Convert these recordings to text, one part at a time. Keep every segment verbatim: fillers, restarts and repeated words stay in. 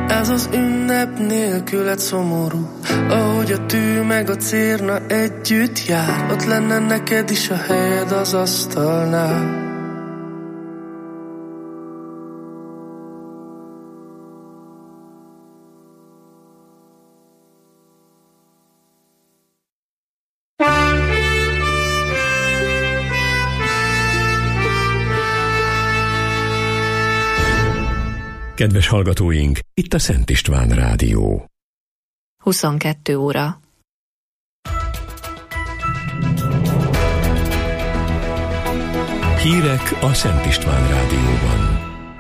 Ez az ünnep nélküled szomorú, ahogy a tű meg a cérna együtt jár. Ott lenne neked is a helyed az asztalnál. Kedves hallgatóink, itt a Szent István Rádió. huszonkettő óra. Hírek a Szent István Rádióban.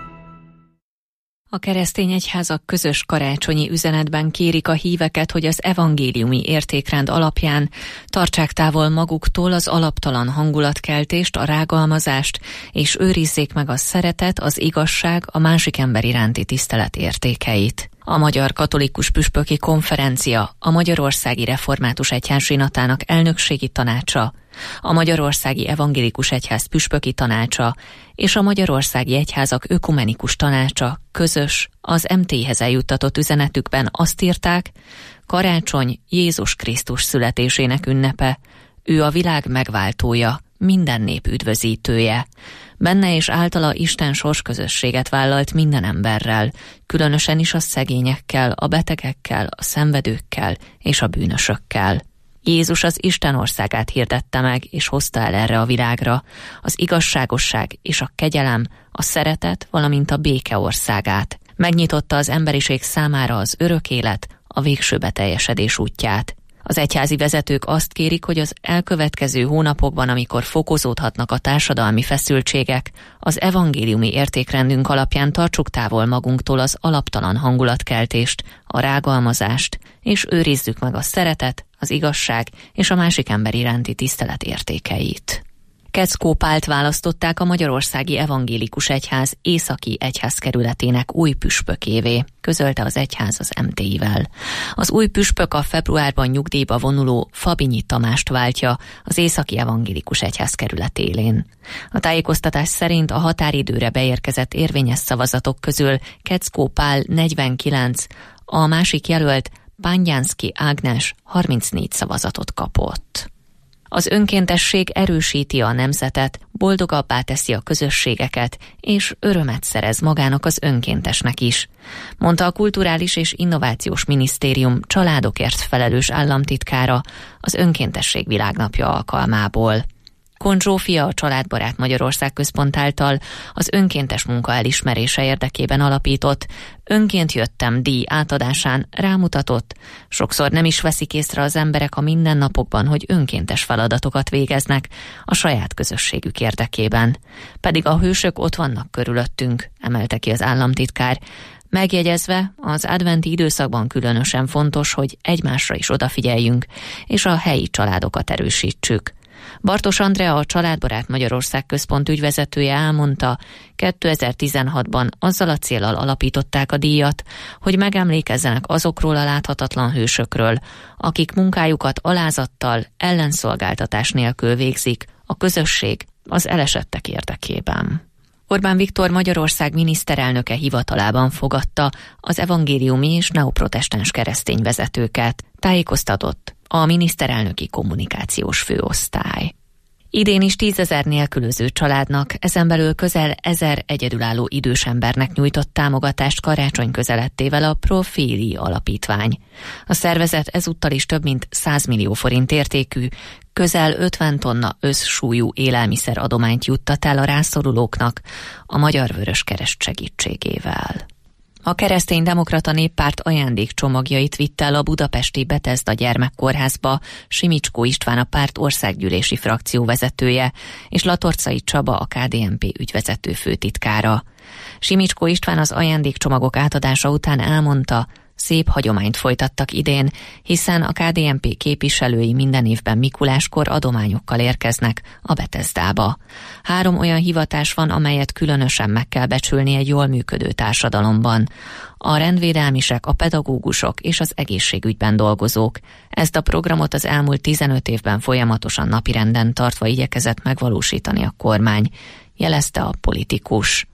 A keresztény egyházak közös karácsonyi üzenetben kérik a híveket, hogy az evangéliumi értékrend alapján tartsák távol maguktól az alaptalan hangulatkeltést, a rágalmazást, és őrizzék meg a szeretet, az igazság, a másik ember iránti tisztelet értékeit. A Magyar Katolikus Püspöki Konferencia, a Magyarországi Református Egyház Zsinatának elnökségi tanácsa, a Magyarországi Evangélikus Egyház Püspöki Tanácsa és a Magyarországi Egyházak Ökumenikus Tanácsa közös, az em té-hez eljuttatott üzenetükben azt írták: karácsony Jézus Krisztus születésének ünnepe, ő a világ megváltója, minden nép üdvözítője. Benne és általa Isten sorsközösséget vállalt minden emberrel, különösen is a szegényekkel, a betegekkel, a szenvedőkkel és a bűnösökkel. Jézus az Isten országát hirdette meg, és hozta el erre a világra, az igazságosság és a kegyelem, a szeretet, valamint a béke országát. Megnyitotta az emberiség számára az örök élet, a végső beteljesedés útját. Az egyházi vezetők azt kérik, hogy az elkövetkező hónapokban, amikor fokozódhatnak a társadalmi feszültségek, az evangéliumi értékrendünk alapján tartsuk távol magunktól az alaptalan hangulatkeltést, a rágalmazást, és őrizzük meg a szeretet, az igazság és a másik ember iránti tisztelet értékeit. Keckó Pált választották a Magyarországi Evangélikus Egyház északi egyházkerületének új püspökévé, közölte az egyház az em té-vel. Az új püspök a februárban nyugdíjba vonuló Fabinyi Tamást váltja az északi evangélikus egyházkerület élén. A tájékoztatás szerint a határidőre beérkezett érvényes szavazatok közül Keckó Pál negyvenkilenc, a másik jelölt Pángyánszky Ágnes harmincnégy szavazatot kapott. Az önkéntesség erősíti a nemzetet, boldogabbá teszi a közösségeket, és örömet szerez magának az önkéntesnek is, mondta a Kulturális és Innovációs Minisztérium családokért felelős államtitkára az Önkéntesség Világnapja alkalmából. Kohn Zsófia, a Családbarát Magyarország Központ által az önkéntes munka elismerése érdekében alapított Önként jöttem díj átadásán rámutatott, sokszor nem is veszik észre az emberek a mindennapokban, hogy önkéntes feladatokat végeznek a saját közösségük érdekében. Pedig a hősök ott vannak körülöttünk, emelte ki az államtitkár, megjegyezve, az adventi időszakban különösen fontos, hogy egymásra is odafigyeljünk, és a helyi családokat erősítsük. Bartos Andrea, a Családbarát Magyarország Központ ügyvezetője elmondta, kétezer-tizenhatban azzal a céllal alapították a díjat, hogy megemlékezzenek azokról a láthatatlan hősökről, akik munkájukat alázattal, ellenszolgáltatás nélkül végzik a közösség az elesettek érdekében. Orbán Viktor Magyarország miniszterelnöke hivatalában fogadta az evangéliumi és neoprotestáns keresztény vezetőket, tájékoztatott a miniszterelnöki kommunikációs főosztály. Idén is tízezer nélkülöző családnak, ezen belül közel ezer egyedülálló idős embernek nyújtott támogatást karácsony közelettével a Profili Alapítvány. A szervezet ezúttal is több mint száz millió forint értékű, közel ötven tonna összsúlyú élelmiszer adományt juttat el a rászorulóknak a Magyar Vöröskereszt segítségével. A Keresztény-demokrata Néppárt ajándékcsomagjait vitte el a budapesti Bethesda gyermekkórházba Simicskó István, a párt országgyűlési frakció vezetője, és Latorcai Csaba, a ká dé en pé ügyvezető főtitkára. Simicskó István az ajándékcsomagok átadása után elmondta, szép hagyományt folytattak idén, hiszen a ká dé en pé képviselői minden évben Mikuláskor adományokkal érkeznek a Bethesdába. Három olyan hivatás van, amelyet különösen meg kell becsülni egy jól működő társadalomban. A rendvédelmisek, a pedagógusok és az egészségügyben dolgozók. Ezt a programot az elmúlt tizenöt évben folyamatosan napirenden tartva igyekezett megvalósítani a kormány, jelezte a politikus.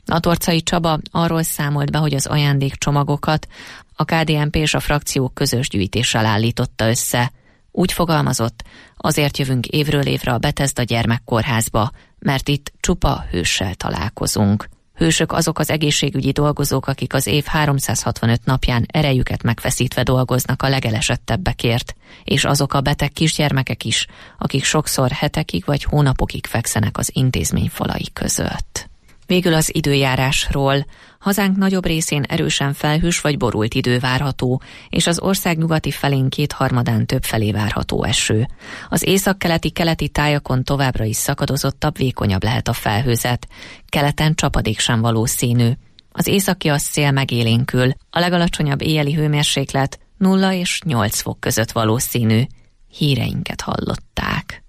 Latorcai Csaba arról számolt be, hogy az ajándékcsomagokat a ká dé en pé és a frakciók közös gyűjtéssel állította össze. Úgy fogalmazott, azért jövünk évről évre a Bethesda gyermekkórházba, mert itt csupa hőssel találkozunk. Hősök azok az egészségügyi dolgozók, akik az év háromszázhatvanöt napján erejüket megfeszítve dolgoznak a legelesettebbekért, és azok a beteg kisgyermekek is, akik sokszor hetekig vagy hónapokig fekszenek az intézmény falai között. Végül az időjárásról. Hazánk nagyobb részén erősen felhős vagy borult idő várható, és az ország nyugati felén kétharmadán többfelé várható eső. Az északkeleti keleti tájakon továbbra is szakadozottabb, vékonyabb lehet a felhőzet. Keleten csapadék sem valószínű. Az északi az szél megélénkül, a legalacsonyabb éjjeli hőmérséklet nulla és nyolc fok között valószínű. Híreinket hallották.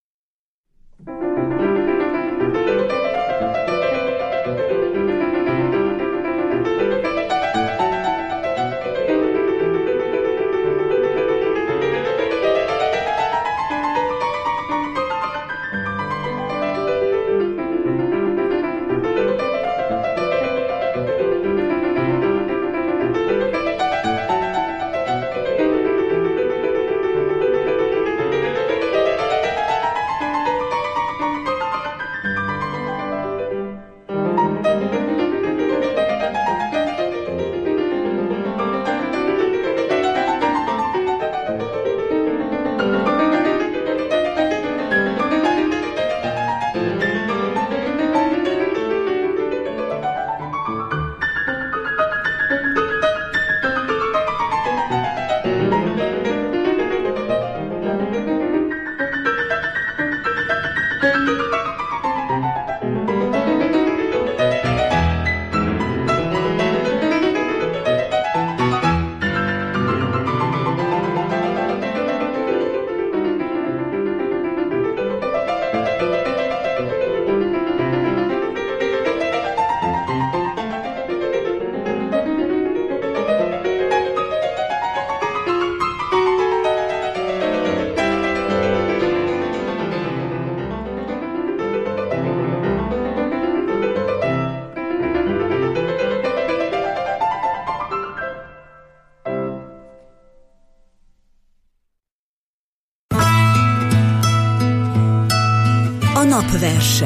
Napverse.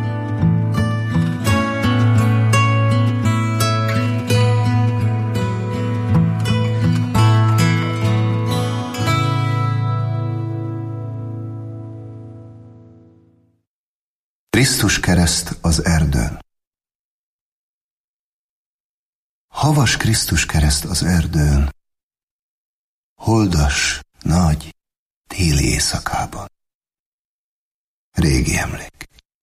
Krisztus kereszt az erdőn. Havas Krisztus kereszt az erdőn, holdas, nagy, téli éjszakában. Régi emlék.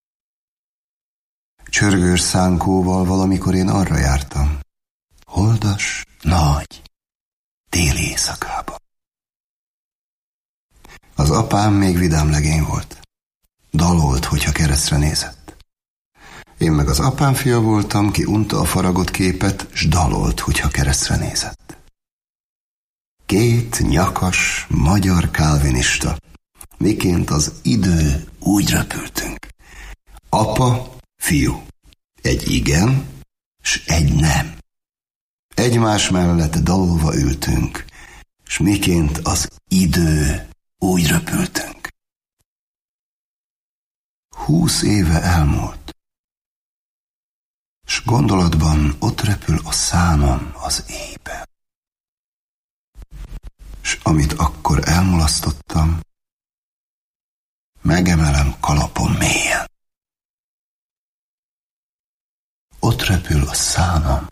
Csörgős szánkóval valamikor én arra jártam. Holdas, nagy, téli éjszakában. Az apám még vidám legény volt. Dalolt, hogyha keresztre nézett. Én meg az apám fia voltam, ki unta a faragott képet, s dalolt, hogyha keresztre nézett. Két nyakas, magyar kálvinista, miként az idő úgy repültünk. Apa, fiú. Egy igen, s egy nem. Egymás mellett dalolva ültünk, s miként az idő úgy repültünk. Húsz éve elmúlt, s gondolatban ott repül a számom az éjben. S amit akkor elmulasztottam, megemelem kalapom mélyen. Ott repül a számom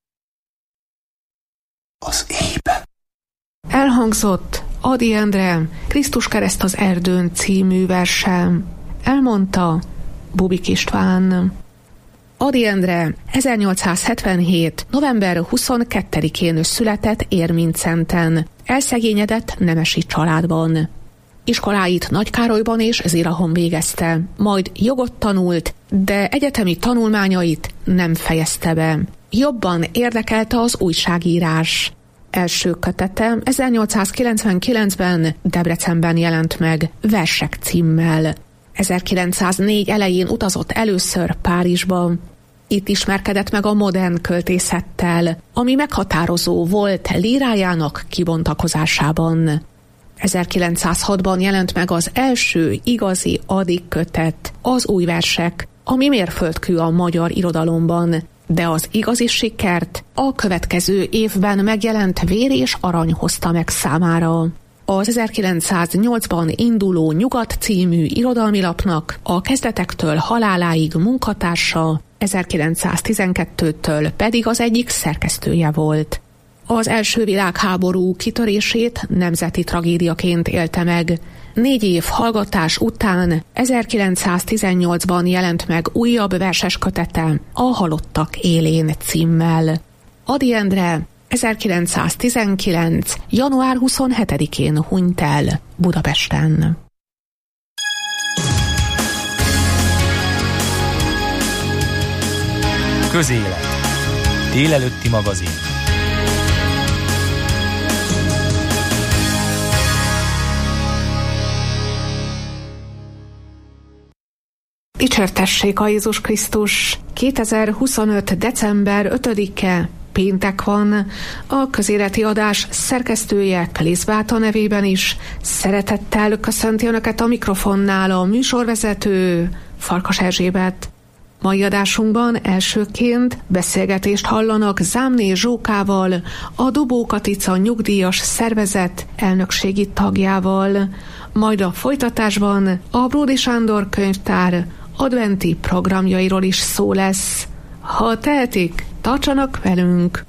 az éjben. Elhangzott Ady Endre Krisztus kereszt az erdőn című verse. Elmondta Bubik István. Ady Endre ezernyolcszázhetvenhét. november huszonkettedikén született Érmincenten, elszegényedett nemesi családban. Iskoláit Nagykárolyban és Zirahon végezte, majd jogot tanult, de egyetemi tanulmányait nem fejezte be. Jobban érdekelte az újságírás. Első kötete ezernyolcszázkilencvenkilencben Debrecenben jelent meg Versek címmel. ezerkilencszáznégy elején utazott először Párizsba. Itt ismerkedett meg a modern költészettel, ami meghatározó volt lírájának kibontakozásában. ezerkilencszázhatban jelent meg az első igazi Ady kötet, az Új versek, ami mérföldkő a magyar irodalomban, de az igazi sikert a következő évben megjelent Vér és arany hozta meg számára. Az ezerkilencszáznyolcban induló Nyugat című irodalmi lapnak a kezdetektől haláláig munkatársa, ezerkilencszáztizenkettőtől pedig az egyik szerkesztője volt. Az első világháború kitörését nemzeti tragédiaként élte meg. Négy év hallgatás után ezerkilencszáztizennyolcban jelent meg újabb verses kötete, a Halottak élén címmel. Ady Endre ezerkilencszáztizenkilenc. január huszonhetedikén hunyt el Budapesten. Közélet. Délelőtti magazin. Dicsértessék a Jézus Krisztus! kétezer-huszonöt. december ötödike péntek van. A közéleti adás szerkesztője Kalisz Beáta nevében is szeretettel köszönti Önöket a mikrofonnál a műsorvezető Farkas Erzsébet. Mai adásunkban elsőként beszélgetést hallanak Zámné Zsókával, a Dobó Katica nyugdíjas szervezet elnökségi tagjával. Majd a folytatásban a Bródi Sándor könyvtár adventi programjairól is szó lesz. Ha tehetik, tartsanak velünk!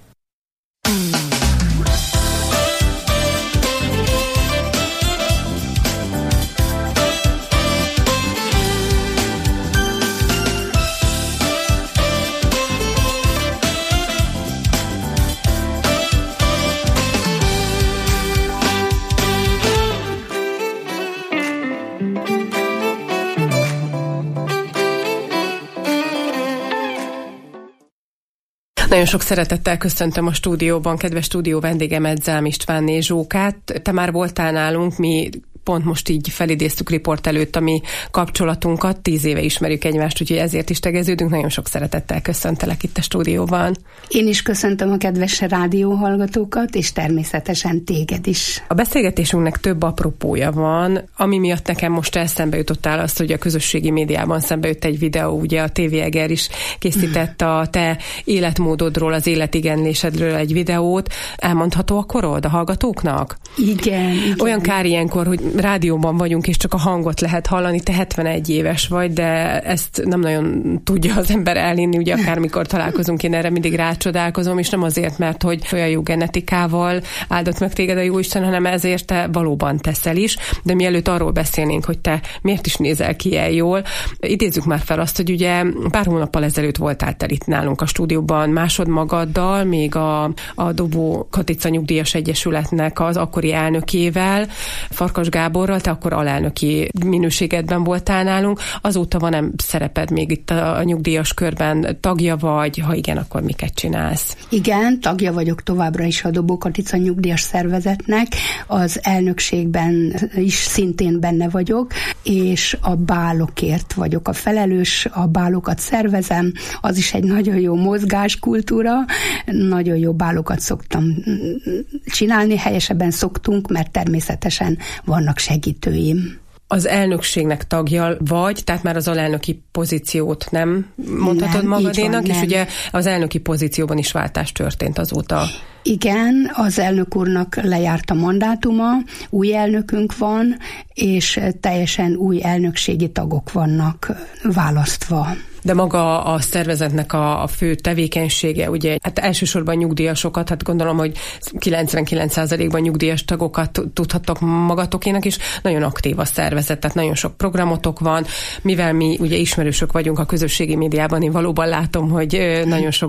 Nagyon sok szeretettel köszöntöm a stúdióban kedves stúdió vendégemet, Zám Istvánné Zsókát. Te már voltál nálunk, mi pont most így felidéztük riport előtt a mi kapcsolatunkat, tíz éve ismerjük egymást, úgyhogy ezért is tegeződünk. Nagyon sok szeretettel köszöntelek itt a stúdióban. Én is köszöntöm a kedves rádióhallgatókat, és természetesen téged is. A beszélgetésünknek több apropója van, ami miatt nekem most eszembe jutottál azt, hogy a közösségi médiában szembe jött egy videó, ugye a té vé Eger is készített a te életmódodról, az életigenlésedről egy videót. Elmondható a korod a hallgatóknak? Igen, igen. Olyan kár ilyenkor, hogy rádióban vagyunk, és csak a hangot lehet hallani. Te hetvenegy éves vagy, de ezt nem nagyon tudja az ember elhinni, ugye akármikor találkozunk, én erre mindig rácsodálkozom, és nem azért, mert hogy olyan jó genetikával áldott meg téged a Jóisten, hanem ezért te valóban teszel is. De mielőtt arról beszélnénk, hogy te miért is nézel ki ilyen jól, idézzük már fel azt, hogy ugye pár hónappal ezelőtt voltál te itt nálunk a stúdióban másodmagaddal, még a, a Dobó Katica Nyugdíjas Egyesületnek az akkori elnökével, Farkas Gáborral, te akkor alelnöki minőségedben voltál nálunk. Azóta van-e szereped még itt a, a nyugdíjas körben? Tagja vagy? Ha igen, akkor miket csinálsz? Igen, tagja vagyok továbbra is a Dobó Katica Nyugdíjas Szervezetnek. Az elnökségben is szintén benne vagyok, és a bálokért vagyok a felelős, a bálokat szervezem. Az is egy nagyon jó mozgáskultúra, nagyon jó bálokat szoktam csinálni, helyesebben szoktunk, mert természetesen vannak segítőim. Az elnökségnek tagja vagy, tehát már az alelnöki pozíciót nem mondhatod nem, magadénak, van, és ugye az elnöki pozícióban is váltás történt azóta. Igen, az elnök úrnak lejárt a mandátuma, új elnökünk van, és teljesen új elnökségi tagok vannak választva. De maga a szervezetnek a, a fő tevékenysége, ugye, hát elsősorban nyugdíjasokat, hát gondolom, hogy kilencvenkilenc százalékban nyugdíjas tagokat tudhattok magatokénak, és nagyon aktív a szervezet, tehát nagyon sok programotok van, mivel mi ugye ismerősök vagyunk a közösségi médiában, én valóban látom, hogy nagyon sok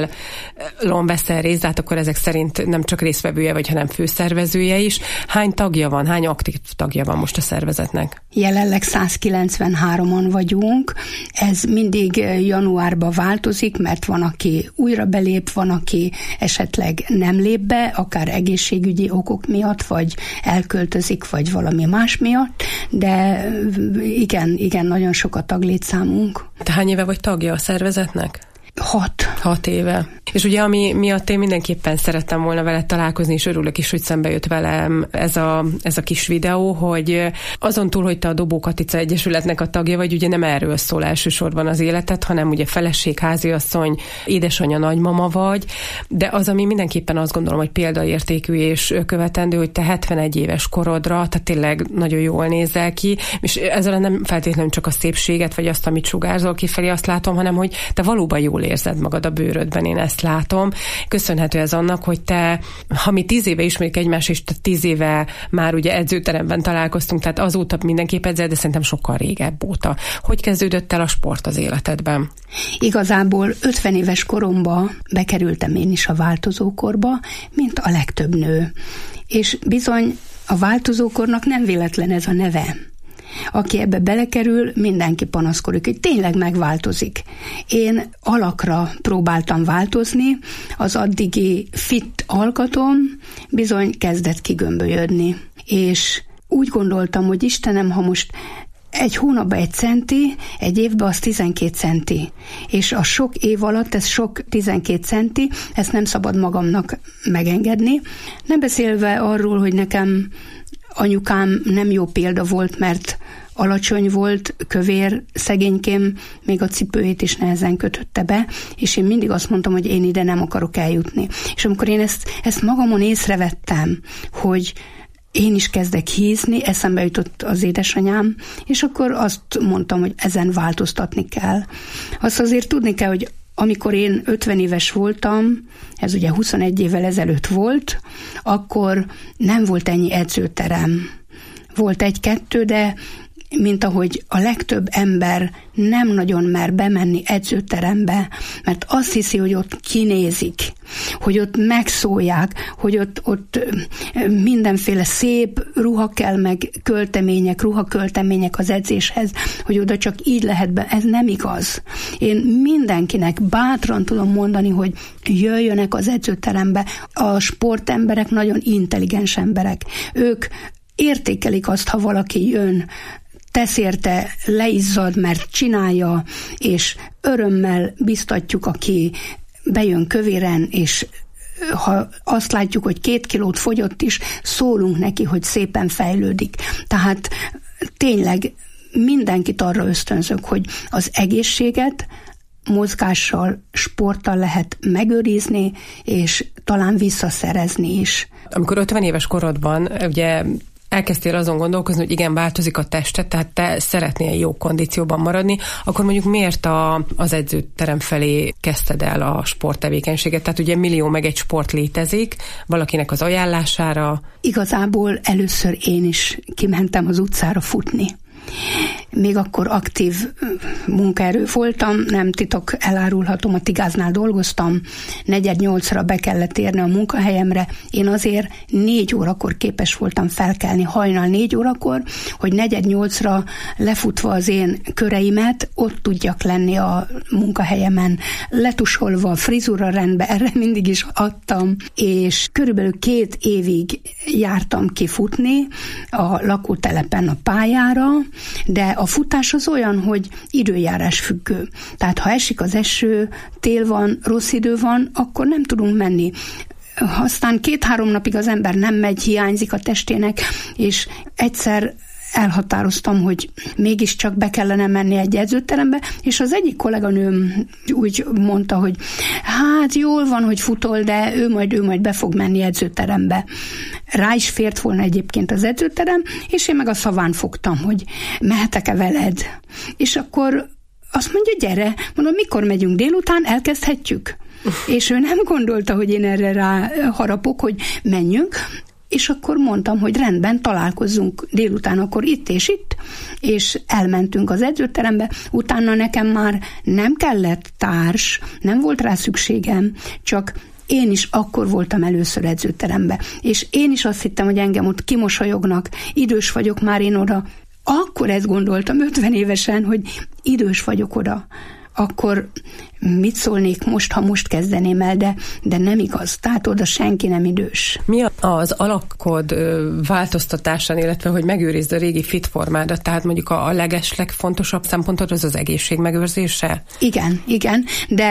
bálon veszel részt, hát akkor ezek szerint nem csak résztvevője vagy, hanem főszervezője is. Hány tagja van, hány aktív tagja van most a szervezetnek? Jelenleg százkilencvenhároman vagyunk, ez mindig januárban változik, mert van, aki újra belép, van, aki esetleg nem lép be, akár egészségügyi okok miatt, vagy elköltözik, vagy valami más miatt, de igen, igen, nagyon sok a taglétszámunk. Te hány éve vagy tagja a szervezetnek? Hat. Hat éve. És ugye ami miatt én mindenképpen szerettem volna veled találkozni, és örülök is, hogy szembe jött velem ez a, ez a kis videó, hogy azon túl, hogy te a Dobó Katica Egyesületnek a tagja vagy, ugye nem erről szól elsősorban az életed, hanem ugye feleség, háziasszony, édesanyja, nagymama vagy, de az, ami mindenképpen azt gondolom, hogy példaértékű és követendő, hogy te hetvenegy éves korodra, tehát tényleg nagyon jól nézel ki, és ezzel nem feltétlenül csak a szépséget, vagy azt, amit sugárzol kifelé, azt látom, hanem hogy te valóban jól érzed magad a bőrödben, én ezt látom. Köszönhető ez annak, hogy te, ha mi tíz éve ismerjük egymást, és te tíz éve már ugye edzőteremben találkoztunk, tehát azóta mindenképp edzel, de szerintem sokkal régebb óta. Hogy kezdődött el a sport az életedben? Igazából ötven éves koromba bekerültem én is a változókorba, mint a legtöbb nő. És bizony a változókornak nem véletlen ez a neve. Aki ebbe belekerül, mindenki panaszkodik, hogy tényleg megváltozik. Én alakra próbáltam változni, az addigi fit alkatom bizony kezdett kigömbölyödni. És úgy gondoltam, hogy Istenem, ha most egy hónapban egy centi, egy évben az tizenkét centi. És a sok év alatt, ez sok tizenkét centi, ezt nem szabad magamnak megengedni. Nem beszélve arról, hogy nekem anyukám nem jó példa volt, mert alacsony volt, kövér, szegénykém, még a cipőjét is nehezen kötötte be, és én mindig azt mondtam, hogy én ide nem akarok eljutni. És amikor én ezt, ezt magamon észrevettem, hogy én is kezdek hízni, eszembe jutott az édesanyám, és akkor azt mondtam, hogy ezen változtatni kell. Azt azért tudni kell, hogy amikor én ötven éves voltam, ez ugye huszonegy évvel ezelőtt volt, akkor nem volt ennyi edzőterem. Volt egy-kettő, de mint ahogy a legtöbb ember nem nagyon mer bemenni edzőterembe, mert azt hiszi, hogy ott kinézik, hogy ott megszólják, hogy ott, ott mindenféle szép ruha kell, meg költemények, ruhaköltemények az edzéshez, hogy oda csak így lehet be. Ez nem igaz. Én mindenkinek bátran tudom mondani, hogy jöjjönek az edzőterembe. A sportemberek nagyon intelligens emberek. Ők értékelik azt, ha valaki jön, tesz érte, leizzad, mert csinálja, és örömmel biztatjuk, aki bejön kövéren, és ha azt látjuk, hogy két kilót fogyott is, szólunk neki, hogy szépen fejlődik. Tehát tényleg mindenkit arra ösztönzök, hogy az egészséget mozgással, sporttal lehet megőrizni, és talán visszaszerezni is. Amikor ötven éves korodban, ugye elkezdtél azon gondolkozni, hogy igen, változik a tested, tehát te szeretnél jó kondícióban maradni, akkor mondjuk miért a, az edzőterem felé kezdted el a sporttevékenységet? Tehát ugye millió meg egy sport létezik, valakinek az ajánlására. Igazából először én is kimentem az utcára futni. Még akkor aktív munkaerő voltam, nem titok, elárulhatom, a Tigáznál dolgoztam, negyed nyolcra be kellett érni a munkahelyemre, én azért négy órakor képes voltam felkelni, hajnal négy órakor, hogy negyed nyolcra lefutva az én köreimet, ott tudjak lenni a munkahelyemen, letusolva, frizura rendbe, erre mindig is adtam, és körülbelül két évig jártam ki futni a lakótelepen a pályára, de a futás az olyan, hogy időjárás függő. Tehát ha esik az eső, tél van, rossz idő van, akkor nem tudunk menni. Aztán két-három napig az ember nem megy, hiányzik a testének, és egyszer elhatároztam, hogy mégiscsak be kellene menni egy edzőterembe, és az egyik kolléganőm úgy mondta, hogy hát jól van, hogy futol, de ő majd, ő majd be fog menni edzőterembe. Rá is fért volna egyébként az edzőterem, és én meg a szaván fogtam, hogy mehetek-e veled. És akkor azt mondja, gyere, mondom, mikor megyünk délután, elkezdhetjük? És ő nem gondolta, hogy én erre rá harapok, hogy menjünk, és akkor mondtam, hogy rendben, találkozzunk délután akkor itt és itt, és elmentünk az edzőterembe, utána nekem már nem kellett társ, nem volt rá szükségem, csak én is akkor voltam először edzőterembe, és én is azt hittem, hogy engem ott kimosolyognak, idős vagyok már én oda. Akkor ezt gondoltam ötven évesen, hogy idős vagyok oda. Akkor mit szólnék most, ha most kezdeném el, de, de nem igaz. Tehát oda senki nem idős. Mi az alakkod változtatásán, illetve hogy megőrizd a régi fit formádat? Tehát mondjuk a legeslegfontosabb szempontod az az egészség megőrzése? Igen, igen, de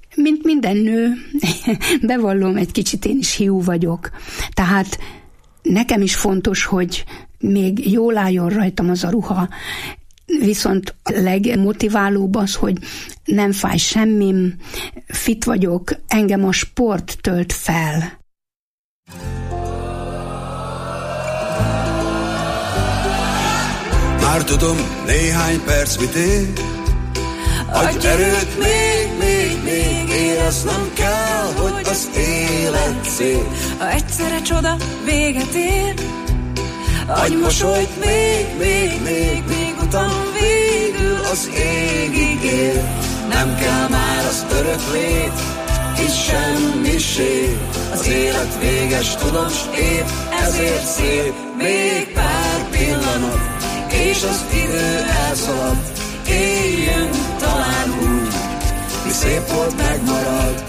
mint minden nő, bevallom, egy kicsit én is hiú vagyok. Tehát nekem is fontos, hogy még jól álljon rajtam az a ruha, viszont a legmotiválóbb az, hogy nem fáj semmim, fit vagyok, engem a sport tölt fel. Már tudom, néhány perc mit ér, adj erőt még, még, még, éreznem kell, hogy az élet szép. Ha egyszerre csoda véget ér, adj mosolyt még, még, még, még utána végül az égig ér. Nem kell már az öröklét, itt semmiség, az élet véges, tudom, s épp ezért szép. Még pár pillanat, és az idő elszaladt, éljünk talán úgy, mi szép volt, megmarad.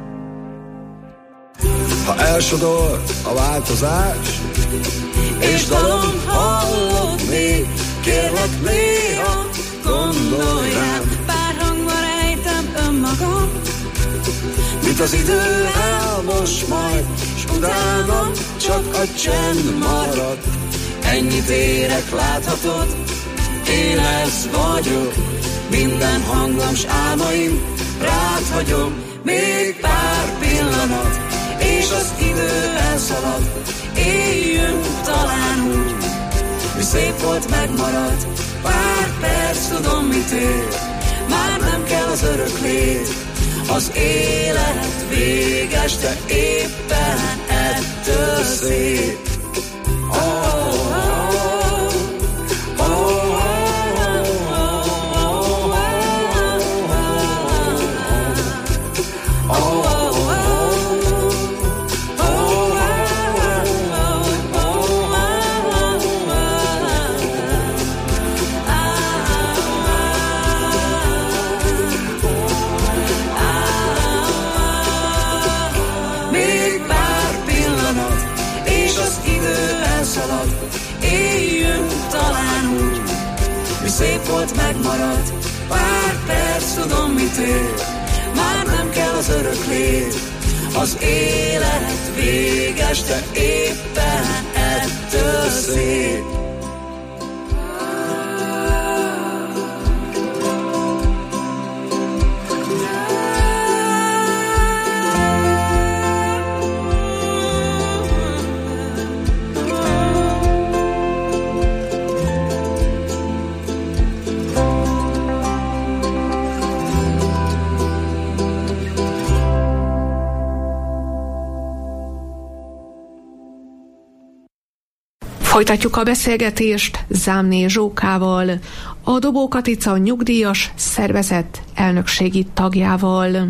Ha elsodor a változás, és dalom hallod még, kérlek néha gondolj rám. Pár hangban rejtem önmagam, mit az idő elmos majd, s utána csak a csend marad. Ennyit érek, láthatod, én ez vagyok, minden hangom s álmaim rád hagyom. Még pár pillanat, és az idő elszalad, éljünk talán úgy, mi szép volt, megmarad. Pár perc, tudom mit ér, már nem kell az öröklét, az élet véges, de éppen ettől szép. Oh, oh, oh, oh, éljünk talán úgy, mi szép volt, megmarad. Pár perc, tudom mit ér, már nem kell az öröklét, az élet véges, de éppen ettől szép. Folytatjuk a beszélgetést Zámné Zsókával, a Dobó Katica nyugdíjas szervezet elnökségi tagjával.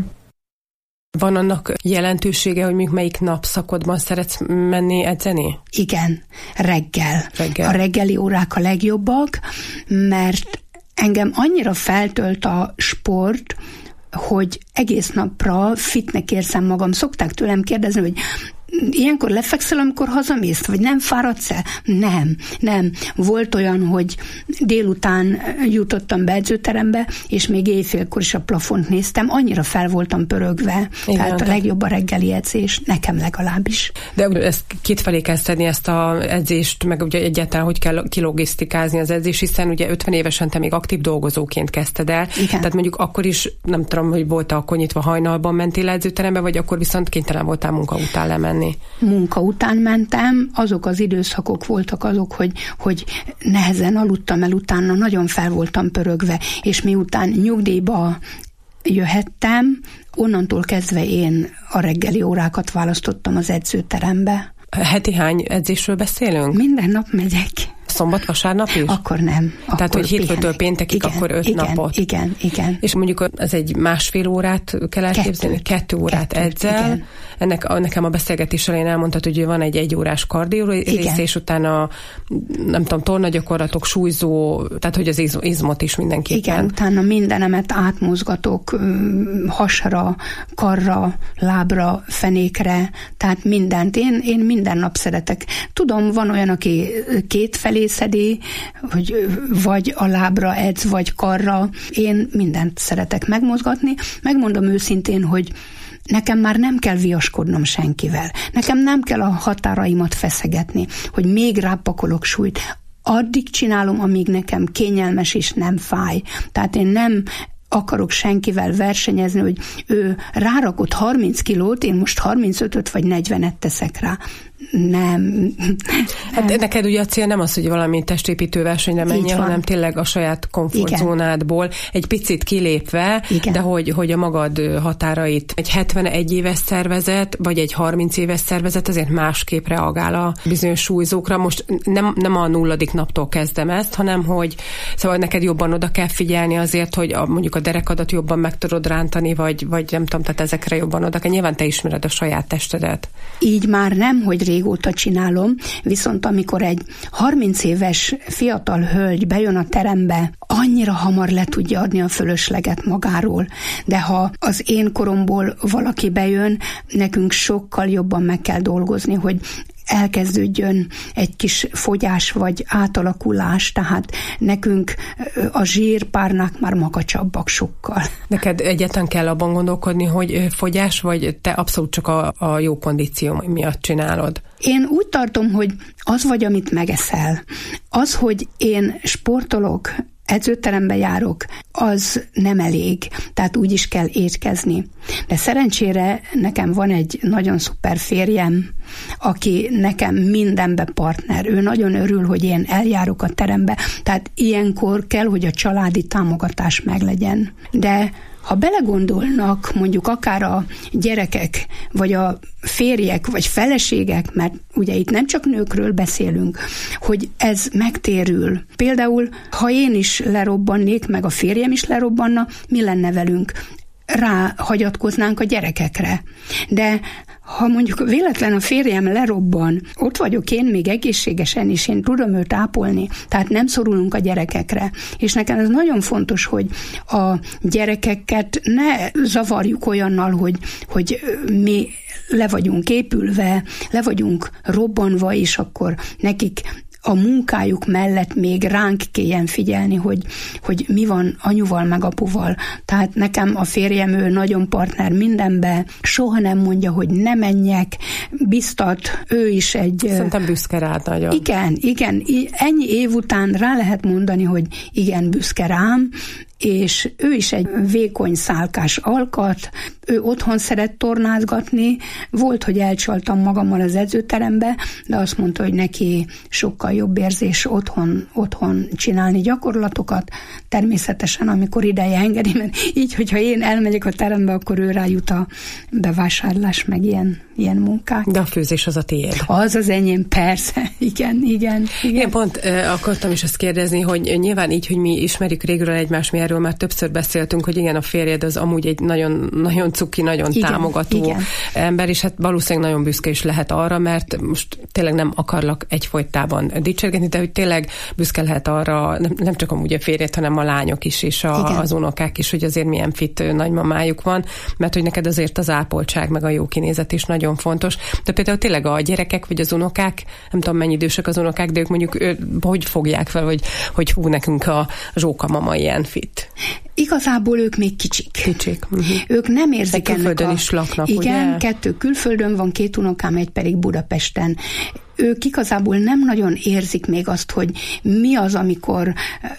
Van annak jelentősége, hogy még melyik napszakodban szeretsz menni edzeni? Igen, reggel. reggel. A reggeli órák a legjobbak, mert engem annyira feltölt a sport, hogy egész napra fitnek érzem magam. Szokták tőlem kérdezni, hogy ilyenkor lefekszel, amikor hazamész, vagy nem fáradsz el? Nem, nem. Volt olyan, hogy délután jutottam be edzőterembe, és még éjfélkor is a plafont néztem, annyira fel voltam pörögve. Igen, tehát a legjobb a reggeli edzés, nekem legalábbis. De ezt kétfelé kell szedni, ezt az edzést, meg ugye egyáltalán hogy kell kilogisztikázni az edzés, hiszen ugye ötven évesen te még aktív dolgozóként kezdted el. Igen. Tehát mondjuk akkor is, nem tudom, hogy volt akkor nyitva hajnalban mentél edzőterembe, vagy akkor viszont kénytelen voltál munka után lemenni. Munka után mentem, azok az időszakok voltak azok, hogy, hogy nehezen aludtam el utána, nagyon fel voltam pörögve, és miután nyugdíjba jöhettem, onnantól kezdve én a reggeli órákat választottam az edzőterembe. Heti hány edzésről beszélünk? Minden nap megyek. Szombat, vasárnap is? Akkor nem. Tehát, akkor hogy hétfőtől péntekig, igen, akkor öt igen, napot. Igen, igen. És mondjuk ez egy másfél órát kell elképzelni? Kettő, Kettő órát Kettőt, edzel. Igen. Ennek, nekem a beszélgetés elején elmondtad, hogy van egy egyórás kardió rész, és utána nem tudom, tornagyakorlatok, súlyzó, tehát hogy az iz, izmot is mindenképpen. Igen, utána mindenemet átmozgatok hasra, karra, lábra, fenékre, tehát mindent. Én, én minden nap szeretek. Tudom, van olyan, aki kétfelé fehészedé, hogy vagy a lábra edz, vagy karra. Én mindent szeretek megmozgatni. Megmondom őszintén, hogy nekem már nem kell viaskodnom senkivel. Nekem nem kell a határaimat feszegetni, hogy még rápakolok súlyt. Addig csinálom, amíg nekem kényelmes és nem fáj. Tehát én nem akarok senkivel versenyezni, hogy ő rárakott harminc kilót, én most harmincötöt vagy negyvenet teszek rá. Nem. Hát neked ugye a cél nem az, hogy valami testépítő versenyre menjél, hanem tényleg a saját komfortzónádból egy picit kilépve, igen. de hogy, hogy a magad határait. Egy hetvenegy éves szervezet, vagy egy harminc éves szervezet azért másképp reagál a bizonyos súlyzókra. Most nem, nem a nulladik naptól kezdem ezt, hanem hogy szóval neked jobban oda kell figyelni azért, hogy a, mondjuk a derekadat jobban meg tudod rántani, vagy, vagy nem tudom, tehát ezekre jobban oda kell. Nyilván te ismered a saját testedet. Így már nem, hogy régóta csinálom, viszont amikor egy harminc éves fiatal hölgy bejön a terembe, annyira hamar le tudja adni a fölösleget magáról. De ha az én koromból valaki bejön, nekünk sokkal jobban meg kell dolgozni, hogy elkezdődjön egy kis fogyás vagy átalakulás, tehát nekünk a zsírpárnák már makacsabbak sokkal. Neked egyáltalán kell abban gondolkodni, hogy fogyás, vagy te abszolút csak a, a jó kondíció miatt csinálod? Én úgy tartom, hogy az vagy, amit megeszel. Az, hogy én sportolok, edzőterembe járok, az nem elég, tehát úgy is kell étkezni. De szerencsére nekem van egy nagyon szuper férjem, aki nekem mindenbe partner. Ő nagyon örül, hogy én eljárok a terembe, tehát ilyenkor kell, hogy a családi támogatás meglegyen. De ha belegondolnak mondjuk akár a gyerekek, vagy a férjek, vagy feleségek, mert ugye itt nem csak nőkről beszélünk, hogy ez megtérül. Például, ha én is lerobbannék, meg a férjem is lerobbanna, mi lenne velünk? Ráhagyatkoznánk a gyerekekre. De ha mondjuk véletlen a férjem lerobban, ott vagyok én még egészségesen, és én tudom őt ápolni, tehát nem szorulunk a gyerekekre. És nekem ez nagyon fontos, hogy a gyerekeket ne zavarjuk olyannal, hogy, hogy mi le vagyunk épülve, le vagyunk robbanva, és akkor nekik a munkájuk mellett még ránk kelljen figyelni, hogy, hogy mi van anyuval meg apuval. Tehát nekem a férjem, ő nagyon partner mindenbe, soha nem mondja, hogy ne menjek, biztat, ő is egy... Szerintem büszke rád nagyon. Igen, igen, ennyi év után rá lehet mondani, hogy igen, büszke rám, és ő is egy vékony szálkás alkat, ő otthon szeret tornázgatni, volt, hogy elcsaltam magammal az edzőterembe, de azt mondta, hogy neki sokkal jobb érzés otthon, otthon csinálni gyakorlatokat, természetesen, amikor ideje engedi, mert így, hogyha én elmegyek a terembe, akkor ő rájut a bevásárlás, meg ilyen, ilyen munkák. De a főzés az a tiéd. Az az enyém, persze, igen, igen. igen. Én pont uh, akartam is azt kérdezni, hogy nyilván így, hogy mi ismerjük régről egymást, mi erről már többször beszéltünk, hogy igen, a férjed az amúgy egy nagyon, nagyon cuki, nagyon igen, támogató igen. ember, és hát valószínűleg nagyon büszke is lehet arra, mert most tényleg nem akarlak egyfolytában dicsérgetni, de hogy tényleg büszke lehet arra, nem, nem csak amúgy a férjed, hanem a lányok is, és a, az unokák is, hogy azért milyen fit nagymamájuk van, mert hogy neked azért az ápoltság, meg a jó kinézet is nagyon fontos. De például tényleg a gyerekek, vagy az unokák, nem tudom mennyi idősek az unokák, de ők mondjuk ő, hogy fogják fel, hogy, hogy hú, nekünk a Zsóka mama ilyen fit. Igazából ők még kicsik. Kicsik. Uh-huh. Ők nem érzik de külföldön ennek a... is laknak, igen, ugye? kettő külföldön van, két unokám, egy pedig Budapesten. Ők igazából nem nagyon érzik még azt, hogy mi az, amikor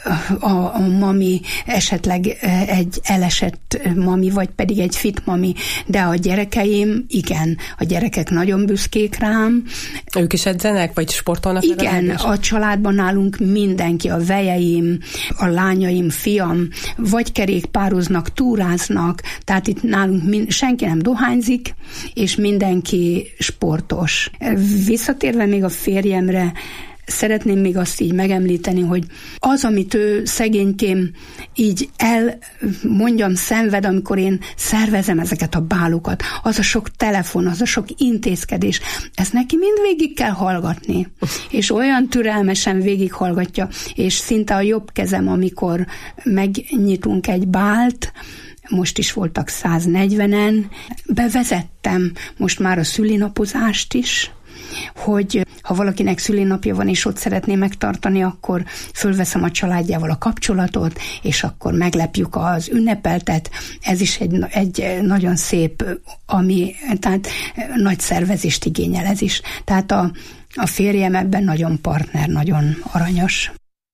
a, a mami esetleg egy elesett mami, vagy pedig egy fit mami, de a gyerekeim, igen, a gyerekek nagyon büszkék rám. Ők is edzenek, vagy sportolnak? Igen, a családban nálunk mindenki, a vejeim, a lányaim, fiam, vagy kerékpároznak, túráznak, tehát itt nálunk mind, senki nem dohányzik, és mindenki sportos. Visszatérve még a férjemre, szeretném még azt így megemlíteni, hogy az, amit ő szegénykém így el, mondjam, szenved, amikor én szervezem ezeket a bálokat, az a sok telefon, az a sok intézkedés, ezt neki mind végig kell hallgatni. És olyan türelmesen végighallgatja, és szinte a jobb kezem, amikor megnyitunk egy bált, most is voltak száznegyvenen, bevezettem most már a szülinapozást is, hogy ha valakinek szülinapja van, és ott szeretné megtartani, akkor fölveszem a családjával a kapcsolatot, és akkor meglepjük az ünnepeltet. Ez is egy, egy nagyon szép, ami, tehát nagy szervezést igényel ez is. Tehát a, a férjem ebben nagyon partner, nagyon aranyos.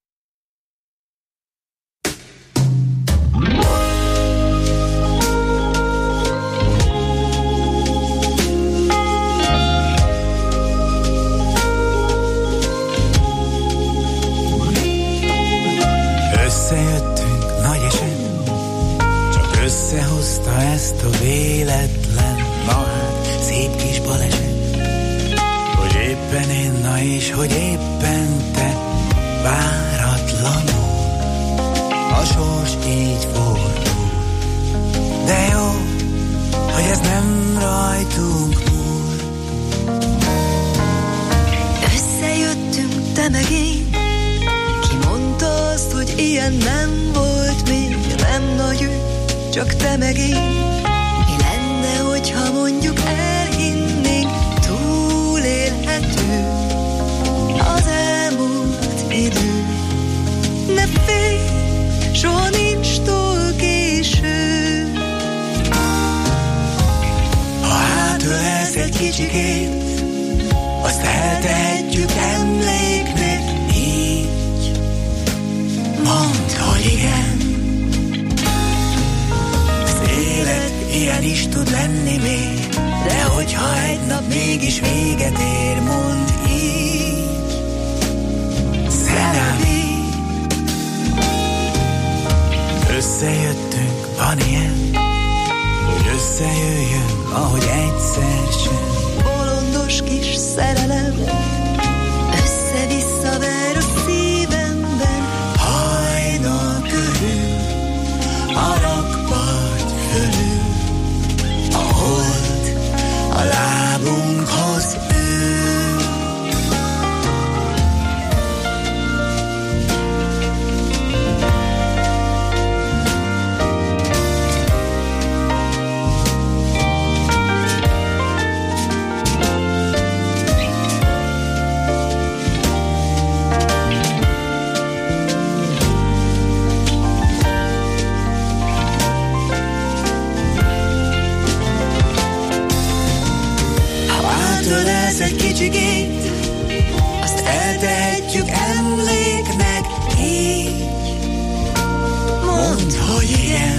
Összejöttünk nagy eset, csak összehozta ezt a véletlen. Na hát, szép kis baleset, hogy éppen én, na és hogy éppen te, váratlanul a sors így fordul. De jó, hogy ez nem rajtunk múl. Összejöttünk te meg én, ki mondta azt, hogy ilyen nem volt még, nem nagy ügy, csak te meg én. Mi lenne, hogyha mondjuk elhinnénk, túlélhető az elmúlt idő. Ne félj, soha nincs túl késő. Ha hátölelsz egy kicsikét, azt eltehetjük emléknek. Így mondd, hogy igen. Az élet ilyen is tud lenni még, de hogyha egy nap mégis véget ér, mondd így. Szerelmi. Összejöttünk, van ilyen, hogy összejöjjön, ahogy egyszer sem. Bolondos kis szerelem, össze-vissza ver a szívemben. Hajnal körül, a rakpart fölül, a hold a lábunkhoz ül. Egy kicsikét, azt eltehetjük emléknek. Így mondd, hogy igen.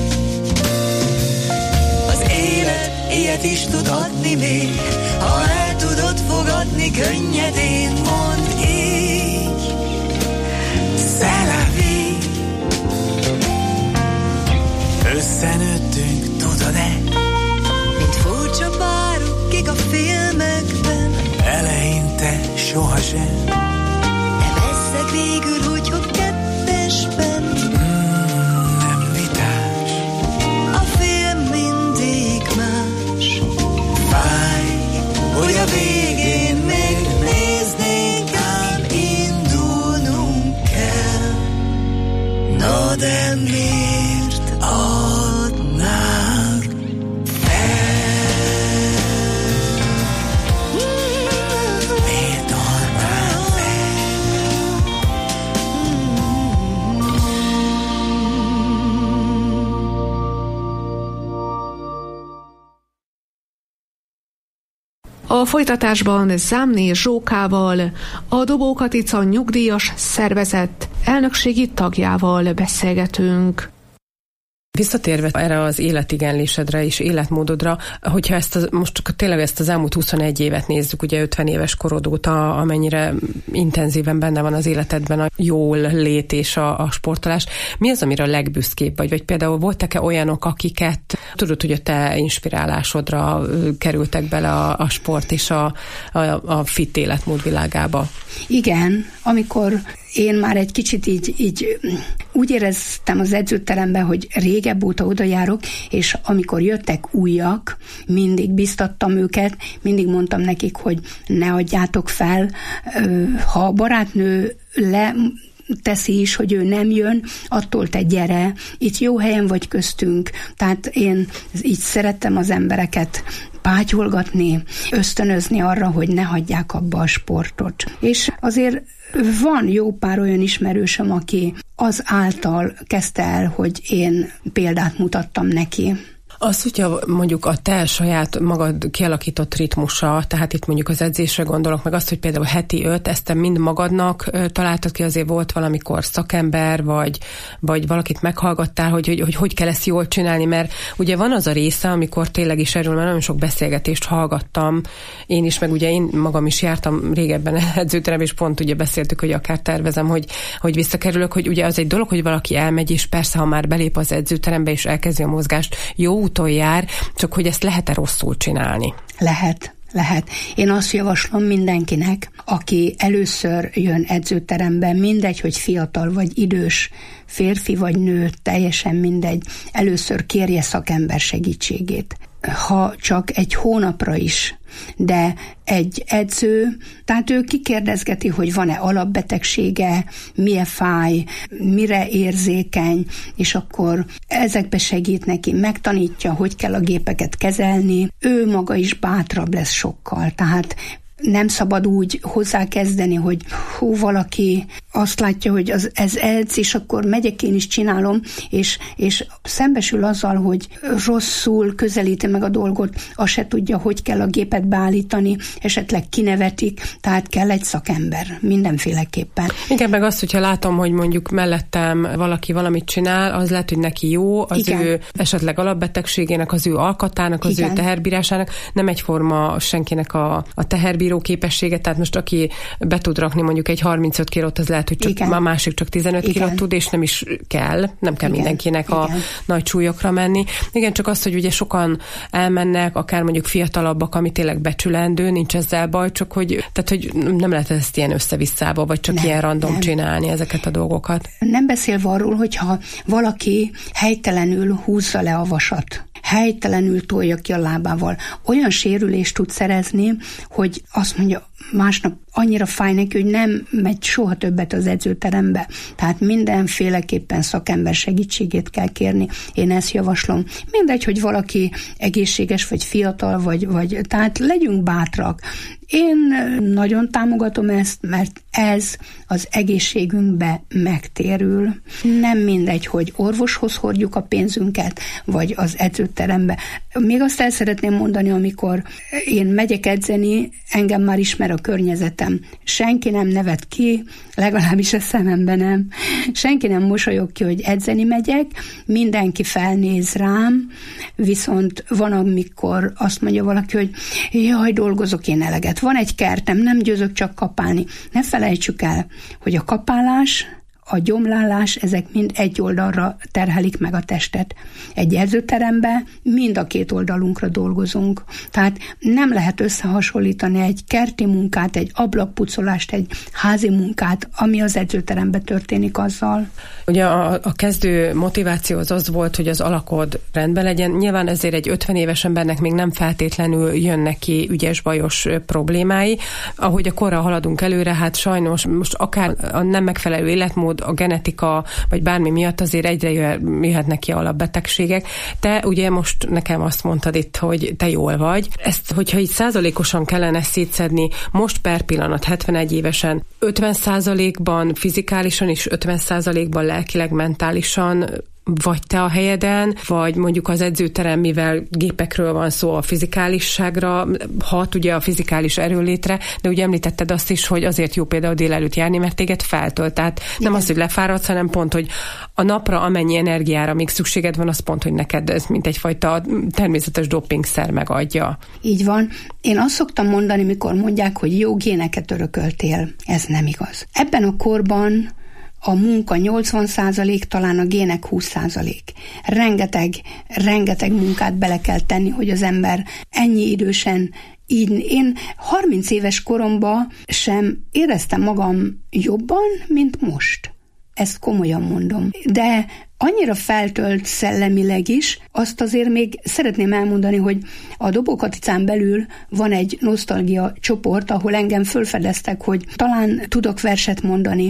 Az élet ilyet is tud adni még, ha el tudod fogadni könnyedén. Mondd így. Szelavi. Összenőttünk, tudod-e? Mint furcsa párok, kik a filmekben. Eleinte sohasem. De bezzeg végül, hogyha kettesben. Mm, nem vitás. A film mindig más. Fáj, hogy a végén még néznénk, ám indulnunk kell. Na de miért adnánk fel? Miért adnánk fel? A folytatásban Zámné Zsókával, a Dobó Katica nyugdíjas szervezet elnökségi tagjával beszélgetünk. Visszatérve erre az életigenlésedre és életmódodra, hogyha ezt az, most csak tényleg ezt az elmúlt huszonegy évet nézzük, ugye ötven éves korod óta, amennyire intenzíven benne van az életedben a jól lét és a, a sportolás, mi az, amire a legbüszkébb vagy? Vagy például voltak-e olyanok, akiket tudod, hogy a te inspirálásodra kerültek bele a, a sport és a, a, a fit életmód világába? Igen, amikor én már egy kicsit így, így úgy éreztem az edzőteremben, hogy régebb óta oda járok, és amikor jöttek újak, mindig biztattam őket, mindig mondtam nekik, hogy ne adjátok fel. Ha a barátnő le teszi is, hogy ő nem jön, attól te gyere, itt jó helyen vagy köztünk, tehát én így szerettem az embereket pátyolgatni, ösztönözni arra, hogy ne hagyják abba a sportot. És azért van jó pár olyan ismerősöm, aki az által kezdte el, hogy én példát mutattam neki. Az, hogyha mondjuk a te saját magad kialakított ritmusa, tehát itt mondjuk az edzésre gondolok, meg azt, hogy például heti öt, ezt te mind magadnak találtad ki, azért volt valamikor szakember, vagy, vagy valakit meghallgattál, hogy hogy, hogy hogy kell ezt jól csinálni, mert ugye van az a része, amikor tényleg is erről, mert nagyon sok beszélgetést hallgattam, én is, meg ugye én magam is jártam régebben edzőterembe, és pont ugye beszéltük, hogy akár tervezem, hogy, hogy visszakerülök, hogy ugye az egy dolog, hogy valaki elmegy, és persze, ha már belép az edzőterembe, és elkezdi a mozgást, jó úton jár, csak hogy ezt lehet-e rosszul csinálni? Lehet. Lehet. Én azt javaslom mindenkinek, aki először jön edzőterembe, mindegy, hogy fiatal vagy idős, férfi vagy nő, teljesen mindegy, először kérje szakember segítségét. Ha csak egy hónapra is, de egy edző, tehát ő kikérdezgeti, hogy van-e alapbetegsége, milyen fáj, mire érzékeny, és akkor ezekbe segít neki, megtanítja, hogy kell a gépeket kezelni, ő maga is bátrabb lesz sokkal, tehát nem szabad úgy hozzákezdeni, hogy hú, valaki azt látja, hogy az, ez edz, és akkor megyek én is csinálom, és, és szembesül azzal, hogy rosszul közelíti meg a dolgot, azt se tudja, hogy kell a gépet beállítani, esetleg kinevetik, tehát kell egy szakember, mindenféleképpen. Igen, meg azt, hogyha látom, hogy mondjuk mellettem valaki valamit csinál, az lehet, hogy neki jó, az Igen. ő esetleg alapbetegségének, az ő alkatának, az Igen. ő teherbírásának, nem egyforma senkinek a, a teherbírás képessége, tehát most aki be tud rakni mondjuk egy harmincöt kilót, az lehet, hogy csak, a másik csak tizenöt Igen. kilót tud, és nem is kell, nem kell Igen. mindenkinek Igen. a nagy súlyokra menni. Igen, csak azt, hogy ugye sokan elmennek, akár mondjuk fiatalabbak, ami tényleg becsülendő, nincs ezzel baj, csak hogy, tehát, hogy nem lehet ezt ilyen össze-visszába, vagy csak nem, ilyen random nem. csinálni ezeket a dolgokat. Nem beszélve arról, hogyha valaki helytelenül húzza le a vasat, helytelenül tolja ki a lábával, olyan sérülést tud szerezni, hogy azt mondja, másnap annyira fáj neki, hogy nem megy soha többet az edzőterembe. Tehát mindenféleképpen szakember segítségét kell kérni. Én ezt javaslom. Mindegy, hogy valaki egészséges, vagy fiatal, vagy, vagy tehát legyünk bátrak. Én nagyon támogatom ezt, mert ez az egészségünkbe megtérül. Nem mindegy, hogy orvoshoz hordjuk a pénzünket, vagy az edzőterembe. Még azt el szeretném mondani, amikor én megyek edzeni, engem már ismer a környezetem. Senki nem nevet ki, legalábbis a szememben nem. Senki nem mosolyog ki, hogy edzeni megyek, mindenki felnéz rám, viszont van, amikor azt mondja valaki, hogy jaj, dolgozok én eleget. Van egy kertem, nem győzök csak kapálni. Ne felejtsük el, hogy a kapálás, a gyomlálás, ezek mind egy oldalra terhelik meg a testet. Egy edzőteremben mind a két oldalunkra dolgozunk. Tehát nem lehet összehasonlítani egy kerti munkát, egy ablakpucolást, egy házi munkát, ami az edzőteremben történik azzal. Ugye a, a kezdő motiváció az az volt, hogy az alakod rendben legyen. Nyilván ezért egy ötven éves embernek még nem feltétlenül jön neki ügyes-bajos problémái. Ahogy a korral haladunk előre, hát sajnos most akár a nem megfelelő életmód, a genetika, vagy bármi miatt azért egyre jöhetnek ki alapbetegségek. Te ugye most nekem azt mondtad itt, hogy te jól vagy. Ezt, hogyha így százalékosan kellene szétszedni, most per pillanat hetvenegy évesen ötven százalékban fizikálisan és ötven százalékban lelkileg, mentálisan vagy te a helyeden, vagy mondjuk az edzőterem, mivel gépekről van szó, a fizikálisságra hat, ugye a fizikális erőlétre, de ugye említetted azt is, hogy azért jó például délelőtt járni, mert téged feltölt. Tehát nem az, hogy lefáradsz, hanem pont, hogy a napra amennyi energiára még szükséged van, az pont, hogy neked ez mint egyfajta természetes dopingszer megadja. Így van. Én azt szoktam mondani, mikor mondják, hogy jó géneket örököltél. Ez nem igaz. Ebben a korban a munka nyolcvan százalék, talán a gének húsz százalék. Rengeteg, rengeteg munkát bele kell tenni, hogy az ember ennyi idősen így. Én harminc éves koromban sem éreztem magam jobban, mint most. Ezt komolyan mondom. De annyira feltölt szellemileg is, azt azért még szeretném elmondani, hogy a Dobókaticán belül van egy nosztalgia csoport, ahol engem fölfedeztek, hogy talán tudok verset mondani,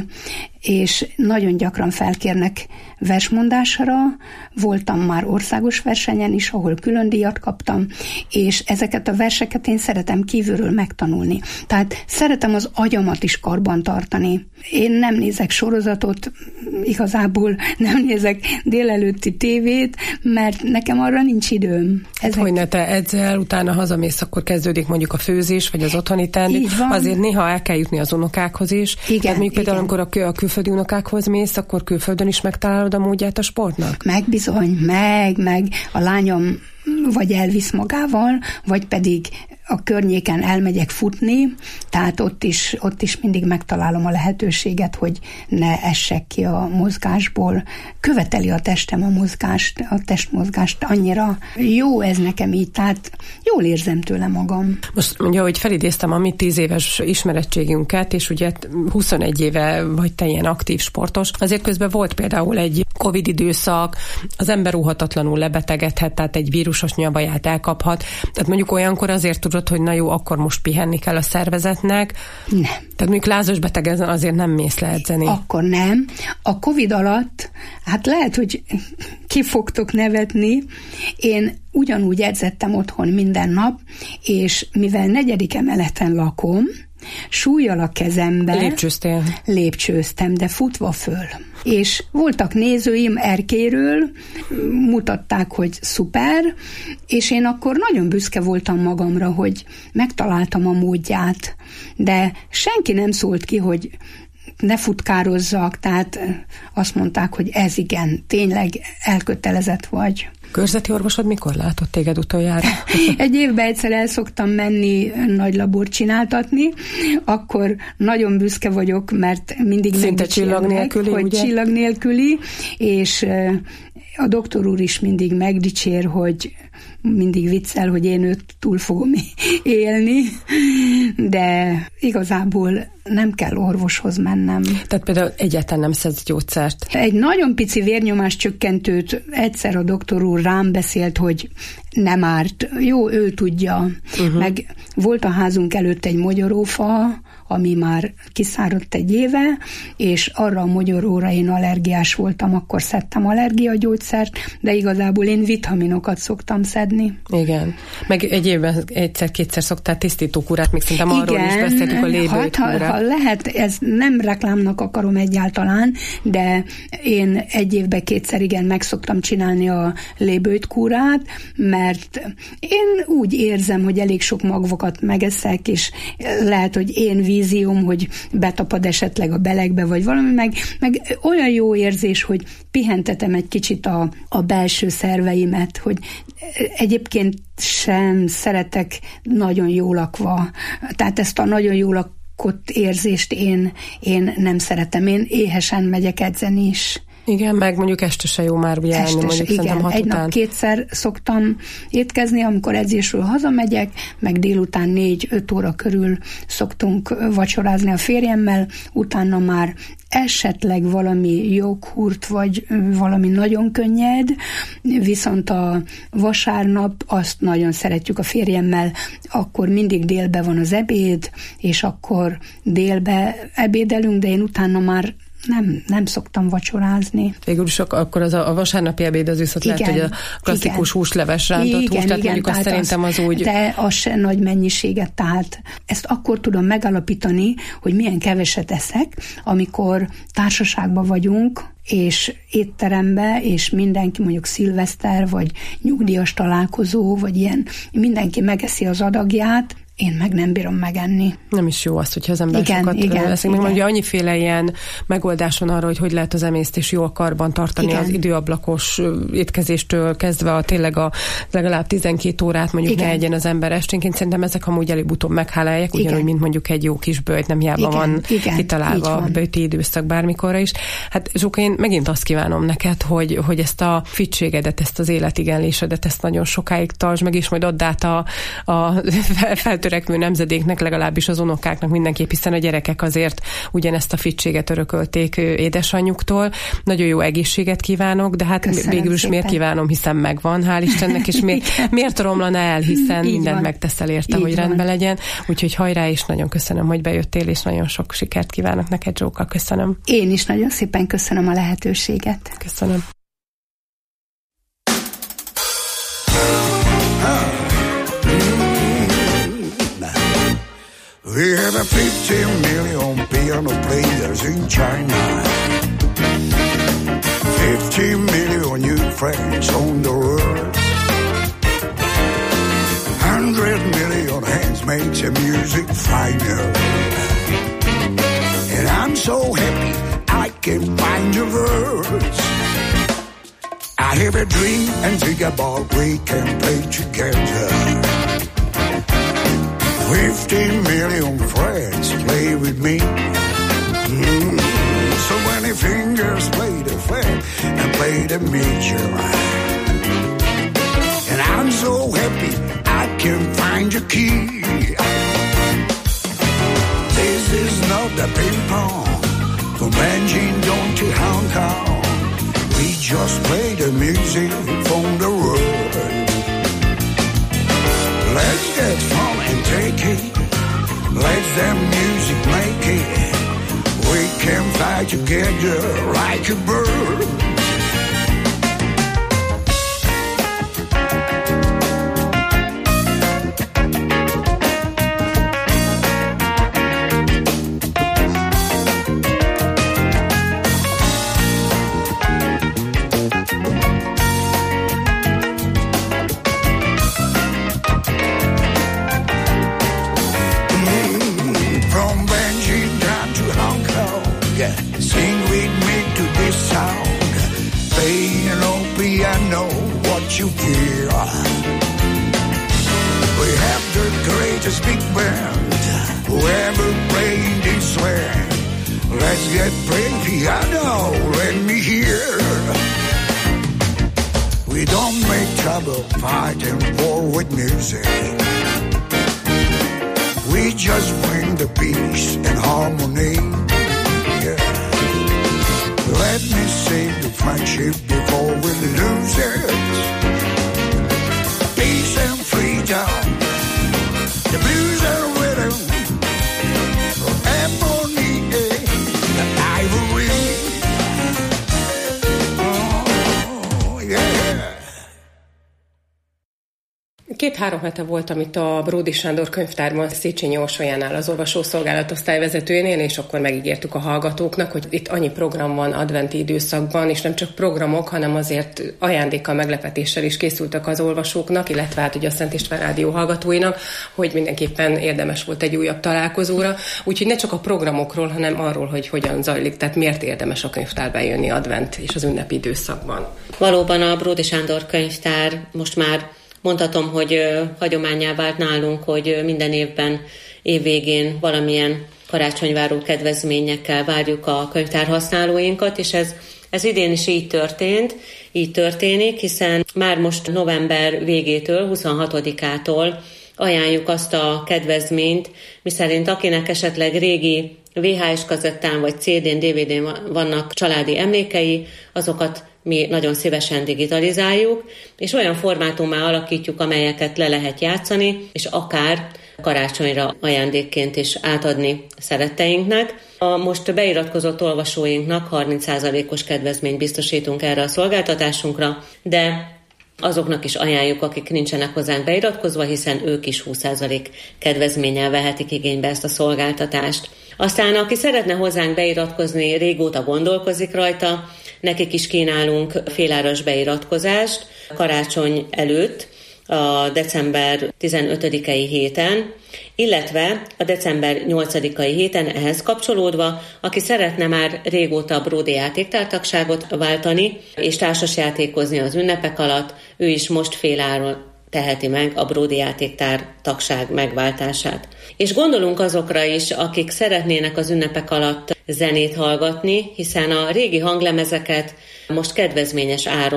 és nagyon gyakran felkérnek versmondásra. Voltam már országos versenyen is, ahol külön díjat kaptam, és ezeket a verseket én szeretem kívülről megtanulni. Tehát szeretem az agyamat is karban tartani. Én nem nézek sorozatot, igazából nem nézek délelőtti tévét, mert nekem arra nincs időm. Ezek... Hogy ne te edzel, utána hazamész, akkor kezdődik mondjuk a főzés, vagy az otthoni teendő. Azért néha el kell jutni az unokákhoz is. Igen, tehát mondjuk például, igen. amikor a külföldi unokákhoz mész, akkor külföldön is megtalálod a módját a sportnak? Meg bizony, meg, meg a lányom vagy elvisz magával, vagy pedig a környéken elmegyek futni, tehát ott is, ott is mindig megtalálom a lehetőséget, hogy ne essek ki a mozgásból. Követeli a testem a mozgást, a testmozgást, annyira jó ez nekem így, tehát jól érzem tőle magam. Most mondja, hogy felidéztem a mi tíz éves ismerettségünket, és ugye huszonegy éve vagy te ilyen aktív sportos, azért közben volt például egy Covid időszak, az ember óhatatlanul lebetegedhet, tehát egy vírusos nyabaját elkaphat, tehát mondjuk olyankor azért tudod, hogy na jó, akkor most pihenni kell a szervezetnek. Nem. Tehát mondjuk lázas beteg ezen azért nem mész le edzeni. Akkor nem. A Covid alatt, hát lehet, hogy ki fogtok nevetni, én ugyanúgy edzettem otthon minden nap, és mivel negyedik emeleten lakom, súllyal a kezembe. Lépcsőztél? Lépcsőztem, de futva föl. És voltak nézőim erkéről, mutatták, hogy szuper, és én akkor nagyon büszke voltam magamra, hogy megtaláltam a módját, de senki nem szólt ki, hogy ne futkározzak, tehát azt mondták, hogy ez igen, tényleg elkötelezett vagy. Körzeti orvosod mikor látott téged utoljára? Egy évben egyszer el szoktam menni nagy labort csináltatni, akkor nagyon büszke vagyok, mert mindig szinte csillag nélküli, hogy ugye? csillag nélküli, és a doktor úr is mindig megdicsér, hogy mindig viccel, hogy én őt túl fogom élni, de igazából nem kell orvoshoz mennem. Tehát például egyáltalán nem szedsz gyógyszert? Egy nagyon pici vérnyomás csökkentőt egyszer a doktor úr rám beszélt, hogy nem árt. Jó, ő tudja. Uh-huh. Meg volt a házunk előtt egy mogyorófa, ami már kiszáradt egy éve, és arra a mogyoróra én allergiás voltam, akkor szedtem allergiagyógyszert, de igazából én vitaminokat szoktam szedni. Igen. Meg egy évben egyszer-kétszer szoktál tisztítókúrát, még szerintem arról is beszéltük, a lébőjtkúrát. Hát, ha, ha lehet, ez nem reklámnak akarom egyáltalán, de én egy évben kétszer igen meg szoktam csinálni a lébőjtkúrát, mert én úgy érzem, hogy elég sok magvakat megeszek, és lehet, hogy én vízium, hogy betapad esetleg a belegbe, vagy valami, meg, meg olyan jó érzés, hogy pihentetem egy kicsit a, a belső szerveimet, hogy egyébként sem szeretek nagyon jól lakva. Tehát ezt a nagyon jól lakott érzést én, én nem szeretem. Én éhesen megyek edzeni is. Igen, meg mondjuk este se jó már ugye elni, mondjuk igen, hat egy után. nap kétszer szoktam étkezni, amikor edzésről hazamegyek, meg délután négy-öt óra körül szoktunk vacsorázni a férjemmel, utána már esetleg valami joghurt, vagy valami nagyon könnyed, viszont a vasárnap azt nagyon szeretjük a férjemmel, akkor mindig délbe van az ebéd, és akkor délbe ebédelünk, de én utána már Nem, nem szoktam vacsorázni. Végül is akkor az a, a vasárnapi ebéd az viszont igen, lehet, hogy a klasszikus igen. húsleves rántott igen, hús, tehát igen, mondjuk azt szerintem az, az úgy... De az se nagy mennyiséget, tehát ezt akkor tudom megalapítani, hogy milyen keveset eszek, amikor társaságban vagyunk, és étterembe, és mindenki mondjuk szilveszter, vagy nyugdíjas találkozó, vagy ilyen, mindenki megeszi az adagját, én meg nem bírom megenni. Nem is jó az, hogyha az ember igen, sokat igen, eszik. Meg ugye annyiféle ilyen megoldás van arra, hogy hogy lehet az emésztés jól karban tartani, igen. az időablakos étkezéstől kezdve a tényleg a legalább tizenkét órát mondjuk igen. ne egyen az ember esténként. Szerintem ezek amúgy előbb-utóbb meghálálják, ugyanúgy, mint mondjuk egy jó kis böjt, nem hiába igen, van igen, kitalálva a böjti időszak bármikorra is. Hát Zsóka, én megint azt kívánom neked, hogy, hogy ezt a fitségedet, ezt az életigenlésedet, ezt nagyon sokáig tartsd meg, és majd add át a, a feltöltését törekvő nemzedéknek, legalábbis az unokáknak mindenképp, hiszen a gyerekek azért ugyanezt a fittséget örökölték édesanyjuktól. Nagyon jó egészséget kívánok, de hát Köszönöm végül is szépen. Miért kívánom, hiszen megvan, hál' Istennek, és miért, miért romlana el, hiszen így mindent van. Megteszel érte, így hogy van. Rendben legyen. Úgyhogy hajrá, és nagyon köszönöm, hogy bejöttél, és nagyon sok sikert kívánok neked, Zsóka. Köszönöm. Én is nagyon szépen köszönöm a lehetőséget. Köszönöm. We have a fifteen million piano players in China, fifteen million new friends on the world, one hundred million hands makes the music finer. And I'm so happy I can find the words. I have a dream and think about we can play together. Fifteen million friends play with me. Mm. So many fingers play the flat and play the major. And I'm so happy I can find your key. This is not the ping pong from Beijing to Hong Kong. We just play the music from the world. Let's get fun and take it. Let the music make it. We can fly together like a bird. You hear? We have the greatest big band who ever played this land. Let's get playing piano, let me hear. We don't make trouble fighting war with music. We just bring the peace and harmony. Yeah. Let me save the friendship before we lose it. Peace and freedom, the blues and rhythm, from ebony to ivory. Oh, yeah. Két-három hete voltam itt a Bródi Sándor könyvtárban, Széchenyi Orsolyánál, az olvasószolgálat osztályvezetőjénél, és akkor megígértük a hallgatóknak, hogy itt annyi program van adventi időszakban, és nem csak programok, hanem azért ajándékkal, meglepetéssel is készültek az olvasóknak, illetve hát ugye a Szent István Rádió hallgatóinak, hogy mindenképpen érdemes volt egy újabb találkozóra. Úgyhogy ne csak a programokról, hanem arról, hogy hogyan zajlik, tehát miért érdemes a könyvtárba jönni advent és az ünnepi időszakban. Valóban a Bródi Sándor könyvtár most már mondhatom, hogy hagyománnyá vált nálunk, hogy minden évben évvégén valamilyen karácsonyváró kedvezményekkel várjuk a könyvtár használóinkat, és ez, ez idén is így történt, így történik, hiszen már most november végétől, huszonhatodikától ajánljuk azt a kedvezményt, miszerint akinek esetleg régi vé há es kazettán vagy cé dén, dé vé dén vannak családi emlékei, azokat mi nagyon szívesen digitalizáljuk, és olyan formátummá alakítjuk, amelyeket le lehet játszani, és akár karácsonyra ajándékként is átadni szeretteinknek. A most beiratkozott olvasóinknak harminc százalékos kedvezményt biztosítunk erre a szolgáltatásunkra, de azoknak is ajánljuk, akik nincsenek hozzánk beiratkozva, hiszen ők is húsz százalék kedvezménnyel vehetik igénybe ezt a szolgáltatást. Aztán, aki szeretne hozzánk beiratkozni, régóta gondolkozik rajta, nekik is kínálunk féláras beiratkozást karácsony előtt, a december tizenötödikei héten, illetve a december nyolcadikai héten ehhez kapcsolódva, aki szeretne már régóta Bródi játéktártagságot váltani és társasjátékozni az ünnepek alatt, ő is most féláron teheti meg a Bródi játéktár tagság megváltását. És gondolunk azokra is, akik szeretnének az ünnepek alatt zenét hallgatni, hiszen a régi hanglemezeket most kedvezményes áron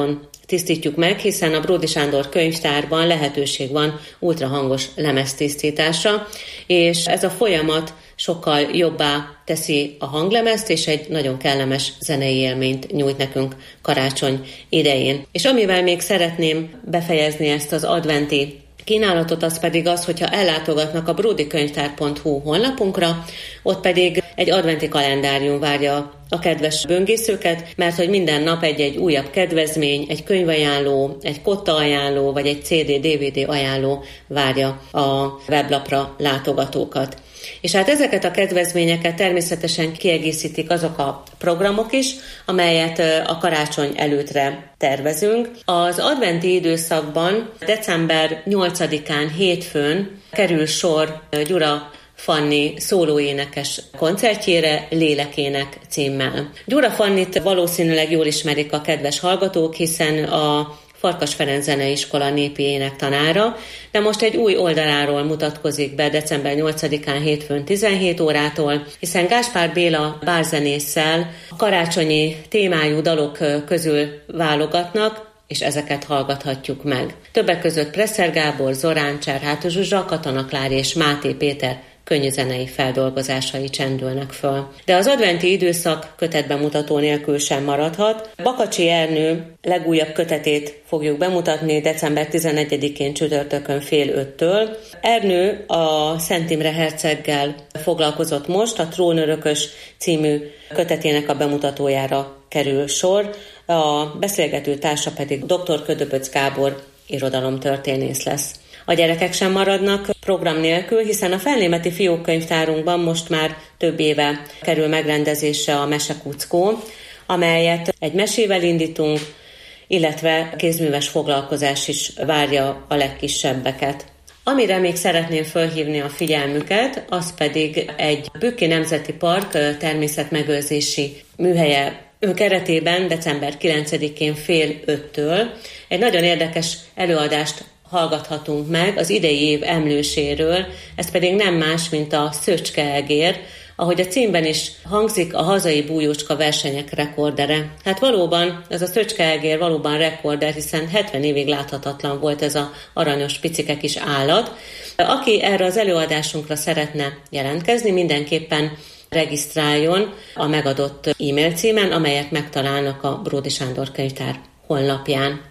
tisztítjuk meg, hiszen a Bródy Sándor könyvtárban lehetőség van ultrahangos lemeztisztításra, és ez a folyamat sokkal jobbá teszi a hanglemezt, és egy nagyon kellemes zenei élményt nyújt nekünk karácsony idején. És amivel még szeretném befejezni ezt az adventi kínálatot, az pedig az, hogyha ellátogatnak a bródykönyvtár pont hu honlapunkra, ott pedig egy adventi kalendárium várja a kedves böngészőket, mert hogy minden nap egy-egy újabb kedvezmény, egy könyvajánló, egy kotta ajánló, vagy egy cé dé dé vé dé ajánló várja a weblapra látogatókat. És hát ezeket a kedvezményeket természetesen kiegészítik azok a programok is, amelyet a karácsony előttre tervezünk. Az adventi időszakban december nyolcadikán hétfőn kerül sor Gyura Fanni szólóénekes koncertjére Lélekének címmel. Gyura Fannit valószínűleg jól ismerik a kedves hallgatók, hiszen a Farkas Ferenc Zeneiskola népi énektanára, de most egy új oldaláról mutatkozik be december nyolcadikán hétfőn tizenhét órától, hiszen Gáspár Béla bárzenésszel a karácsonyi témájú dalok közül válogatnak, és ezeket hallgathatjuk meg. Többek között Presser Gábor, Zorán, Cserháti Zsuzsa, Katona Klári és Máté Péter könnyűzenei feldolgozásai csendülnek föl. De az adventi időszak kötetbemutató nélkül sem maradhat. Bakacsi Ernő legújabb kötetét fogjuk bemutatni december tizenegyedikén csütörtökön fél öttől. Ernő a Szent Imre herceggel foglalkozott most, a Trónörökös című kötetének a bemutatójára kerül sor. A beszélgető társa pedig dr. Ködöböc Gábor irodalomtörténész lesz. A gyerekek sem maradnak program nélkül, hiszen a Felnémeti Fiókkönyvtárunkban most már több éve kerül megrendezésre a Mesekuckó, amelyet egy mesével indítunk, illetve kézműves foglalkozás is várja a legkisebbeket. Amire még szeretném felhívni a figyelmüket, az pedig egy Bükki Nemzeti Park természetmegőrzési műhelye keretében december kilencedikén fél öttől egy nagyon érdekes előadást hallgathatunk meg az idei év emlőséről, ez pedig nem más, mint a Szöcske-egér, ahogy a címben is hangzik, a hazai bújócska versenyek rekordere. Hát valóban, ez a Szöcske-egér valóban rekorder, hiszen hetven évig láthatatlan volt ez a aranyos picike kis állat. Aki erre az előadásunkra szeretne jelentkezni, mindenképpen regisztráljon a megadott e-mail címen, amelyet megtalálnak a Bródy Sándor könyvtár honlapján.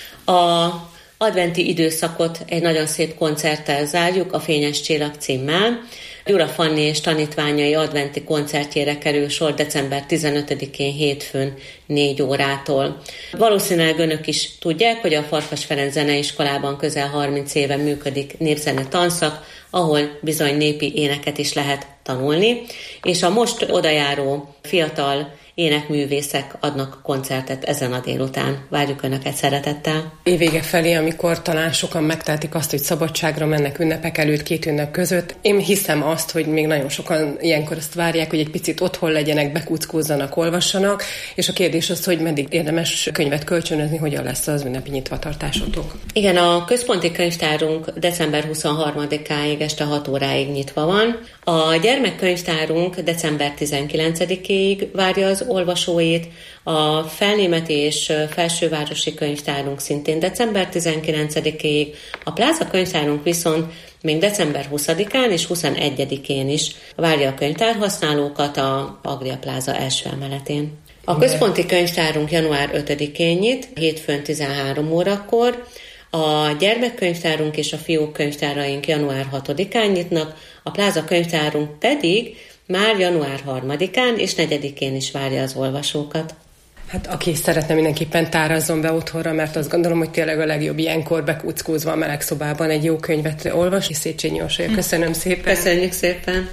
A adventi időszakot egy nagyon szép koncerttel zárjuk, a Fényes Csillag címmel. Gyura Fanni és tanítványai adventi koncertjére kerül sor december tizenötödikén hétfőn négy órától. Valószínűleg önök is tudják, hogy a Farkas Ferenc Zeneiskolában közel harminc éve működik népzene tanszak, ahol bizony népi éneket is lehet tanulni, és a most odajáró fiatal énekművészek adnak koncertet ezen a délután. Várjuk Önöket szeretettel. Évvége felé, amikor talán sokan megtehetik azt, hogy szabadságra mennek ünnepek előtt, két ünnep között, én hiszem azt, hogy még nagyon sokan ilyenkor azt várják, hogy egy picit otthon legyenek, bekuckózzanak, olvassanak, és a kérdés az, hogy meddig érdemes könyvet kölcsönözni, hogyan lesz az ünnepi nyitvatartásotok. Igen, a központi könyvtárunk december huszonharmadikáig este hat óráig nyitva van. A gyermekkönyvtárunk december tizenkilencedikéig várja az olvasóit, a Felnémeti és Felsővárosi könyvtárunk szintén december tizenkilencedikéig, a Pláza könyvtárunk viszont még december huszadikán és huszonegyedikén is várja a könyvtárhasználókat a Agria Pláza első emeletén. A központi könyvtárunk január ötödikén nyit, hétfőn tizenhárom órakor, a gyermekkönyvtárunk és a fiók könyvtáraink január hatodikán nyitnak, a Pláza könyvtárunk pedig már január harmadikán és negyedikén is várja az olvasókat. Hát aki szeretne, mindenképpen tárazzon be otthonra, mert azt gondolom, hogy tényleg a legjobb ilyenkor bekuckózva a meleg szobában egy jó könyvet olvasni. Széchenyi Orsolya, köszönöm szépen. Köszönjük szépen.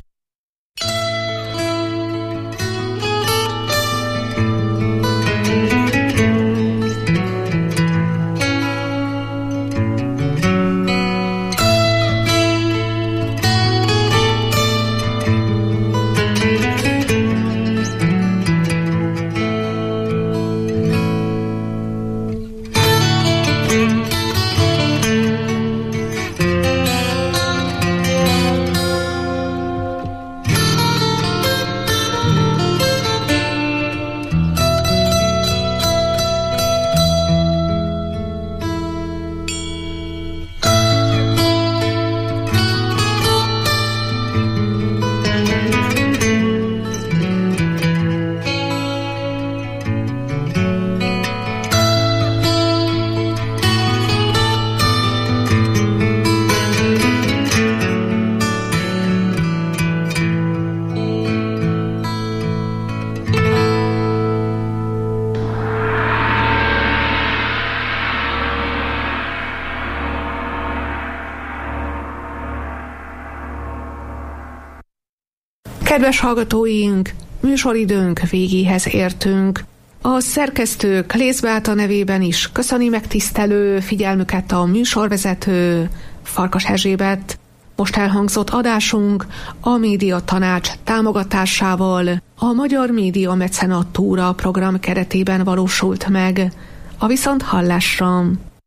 Kedves hallgatóink, műsoridőnk végéhez értünk. A szerkesztő Klész Beáta nevében is köszöni megtisztelő figyelmüket a műsorvezető Farkas Erzsébet. Most elhangzott adásunk a Média Tanács támogatásával a Magyar Média Mecenatúra program keretében valósult meg. A viszonthallásra!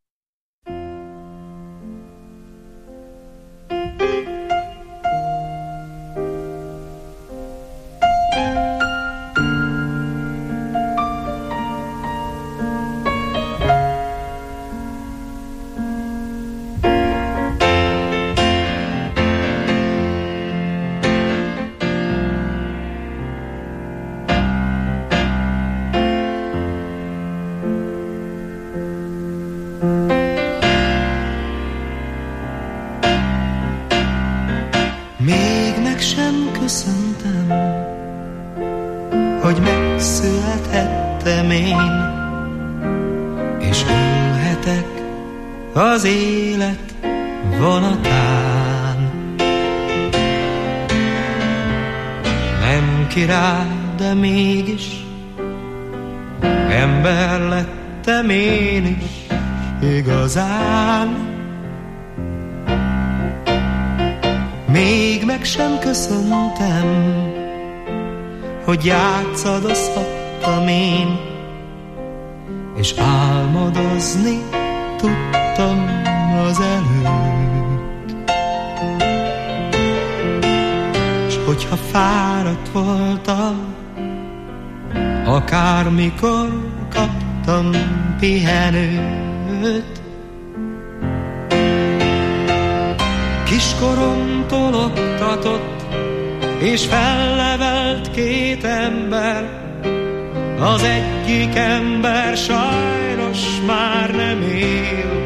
Hogy megszülethettem én, és ülhetek az élet vonatán. Nem király, de mégis ember lettem én is igazán. Még meg sem köszöntem, hogy játszadozhattam én, és álmodozni tudtam az előtt. És hogyha fáradt voltam, akármikor kaptam pihenőt. Kiskoromtól oktatott és fellevelt két ember, az egyik ember sajnos már nem él.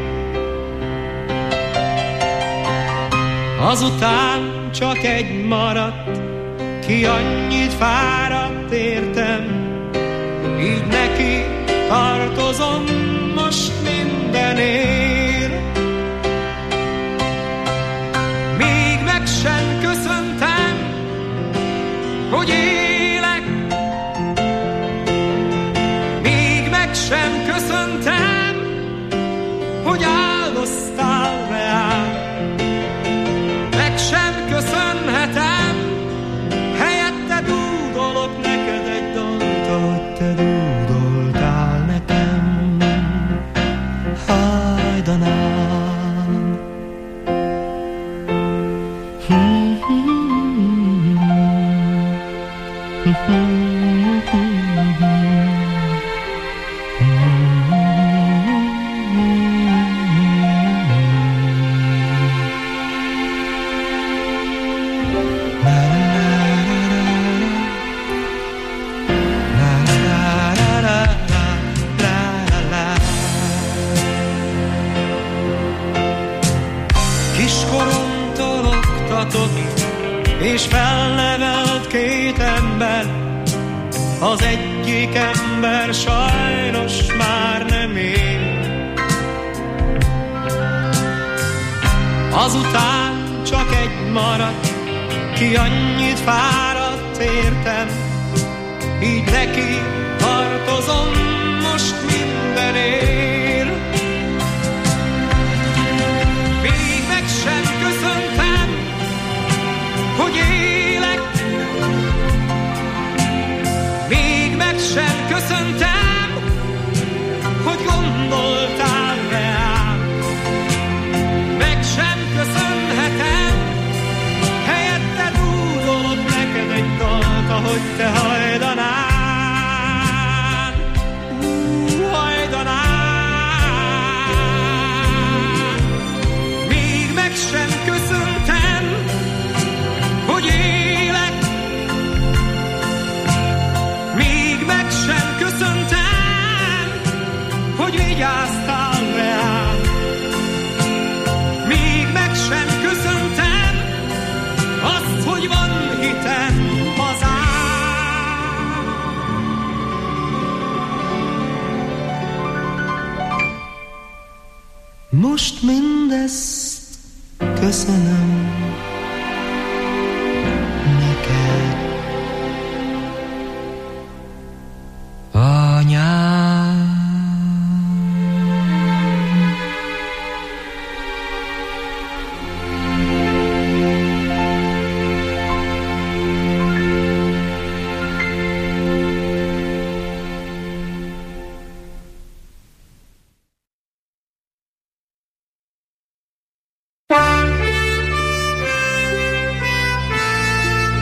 Azután csak egy maradt, ki annyit fáradt értem, így neki tartozom most mindenért. Még meg sem köszöntem, hogy élek, még meg sem köszöntem, hogy áldoztál reám. Meg sem köszönhetem, helyette dúdolok neked egy dalt, ahogy te dúdoltál nekem. Hajdanám. Kiskoromtól oktatott és felnevelt két ember, az egyik ember sajnos már nem él. Azután csak egy maradt, ki annyit fáradt értem, így neki tartozom most mindenért. Még meg sem köszöntem, hogy élek, még meg sem köszöntem, hogy gondoltál reám. Meg sem köszönhetem, helyette dúdolok neked egy dalt, ahogy te hajdanál. Ú, hajdanál. Még meg sem köszöntem, hogy élek, még meg sem köszöntem, hogy vigyáztál reám. Még meg sem köszöntem azt, hogy van hitem hazám. Most mindezt köszönöm,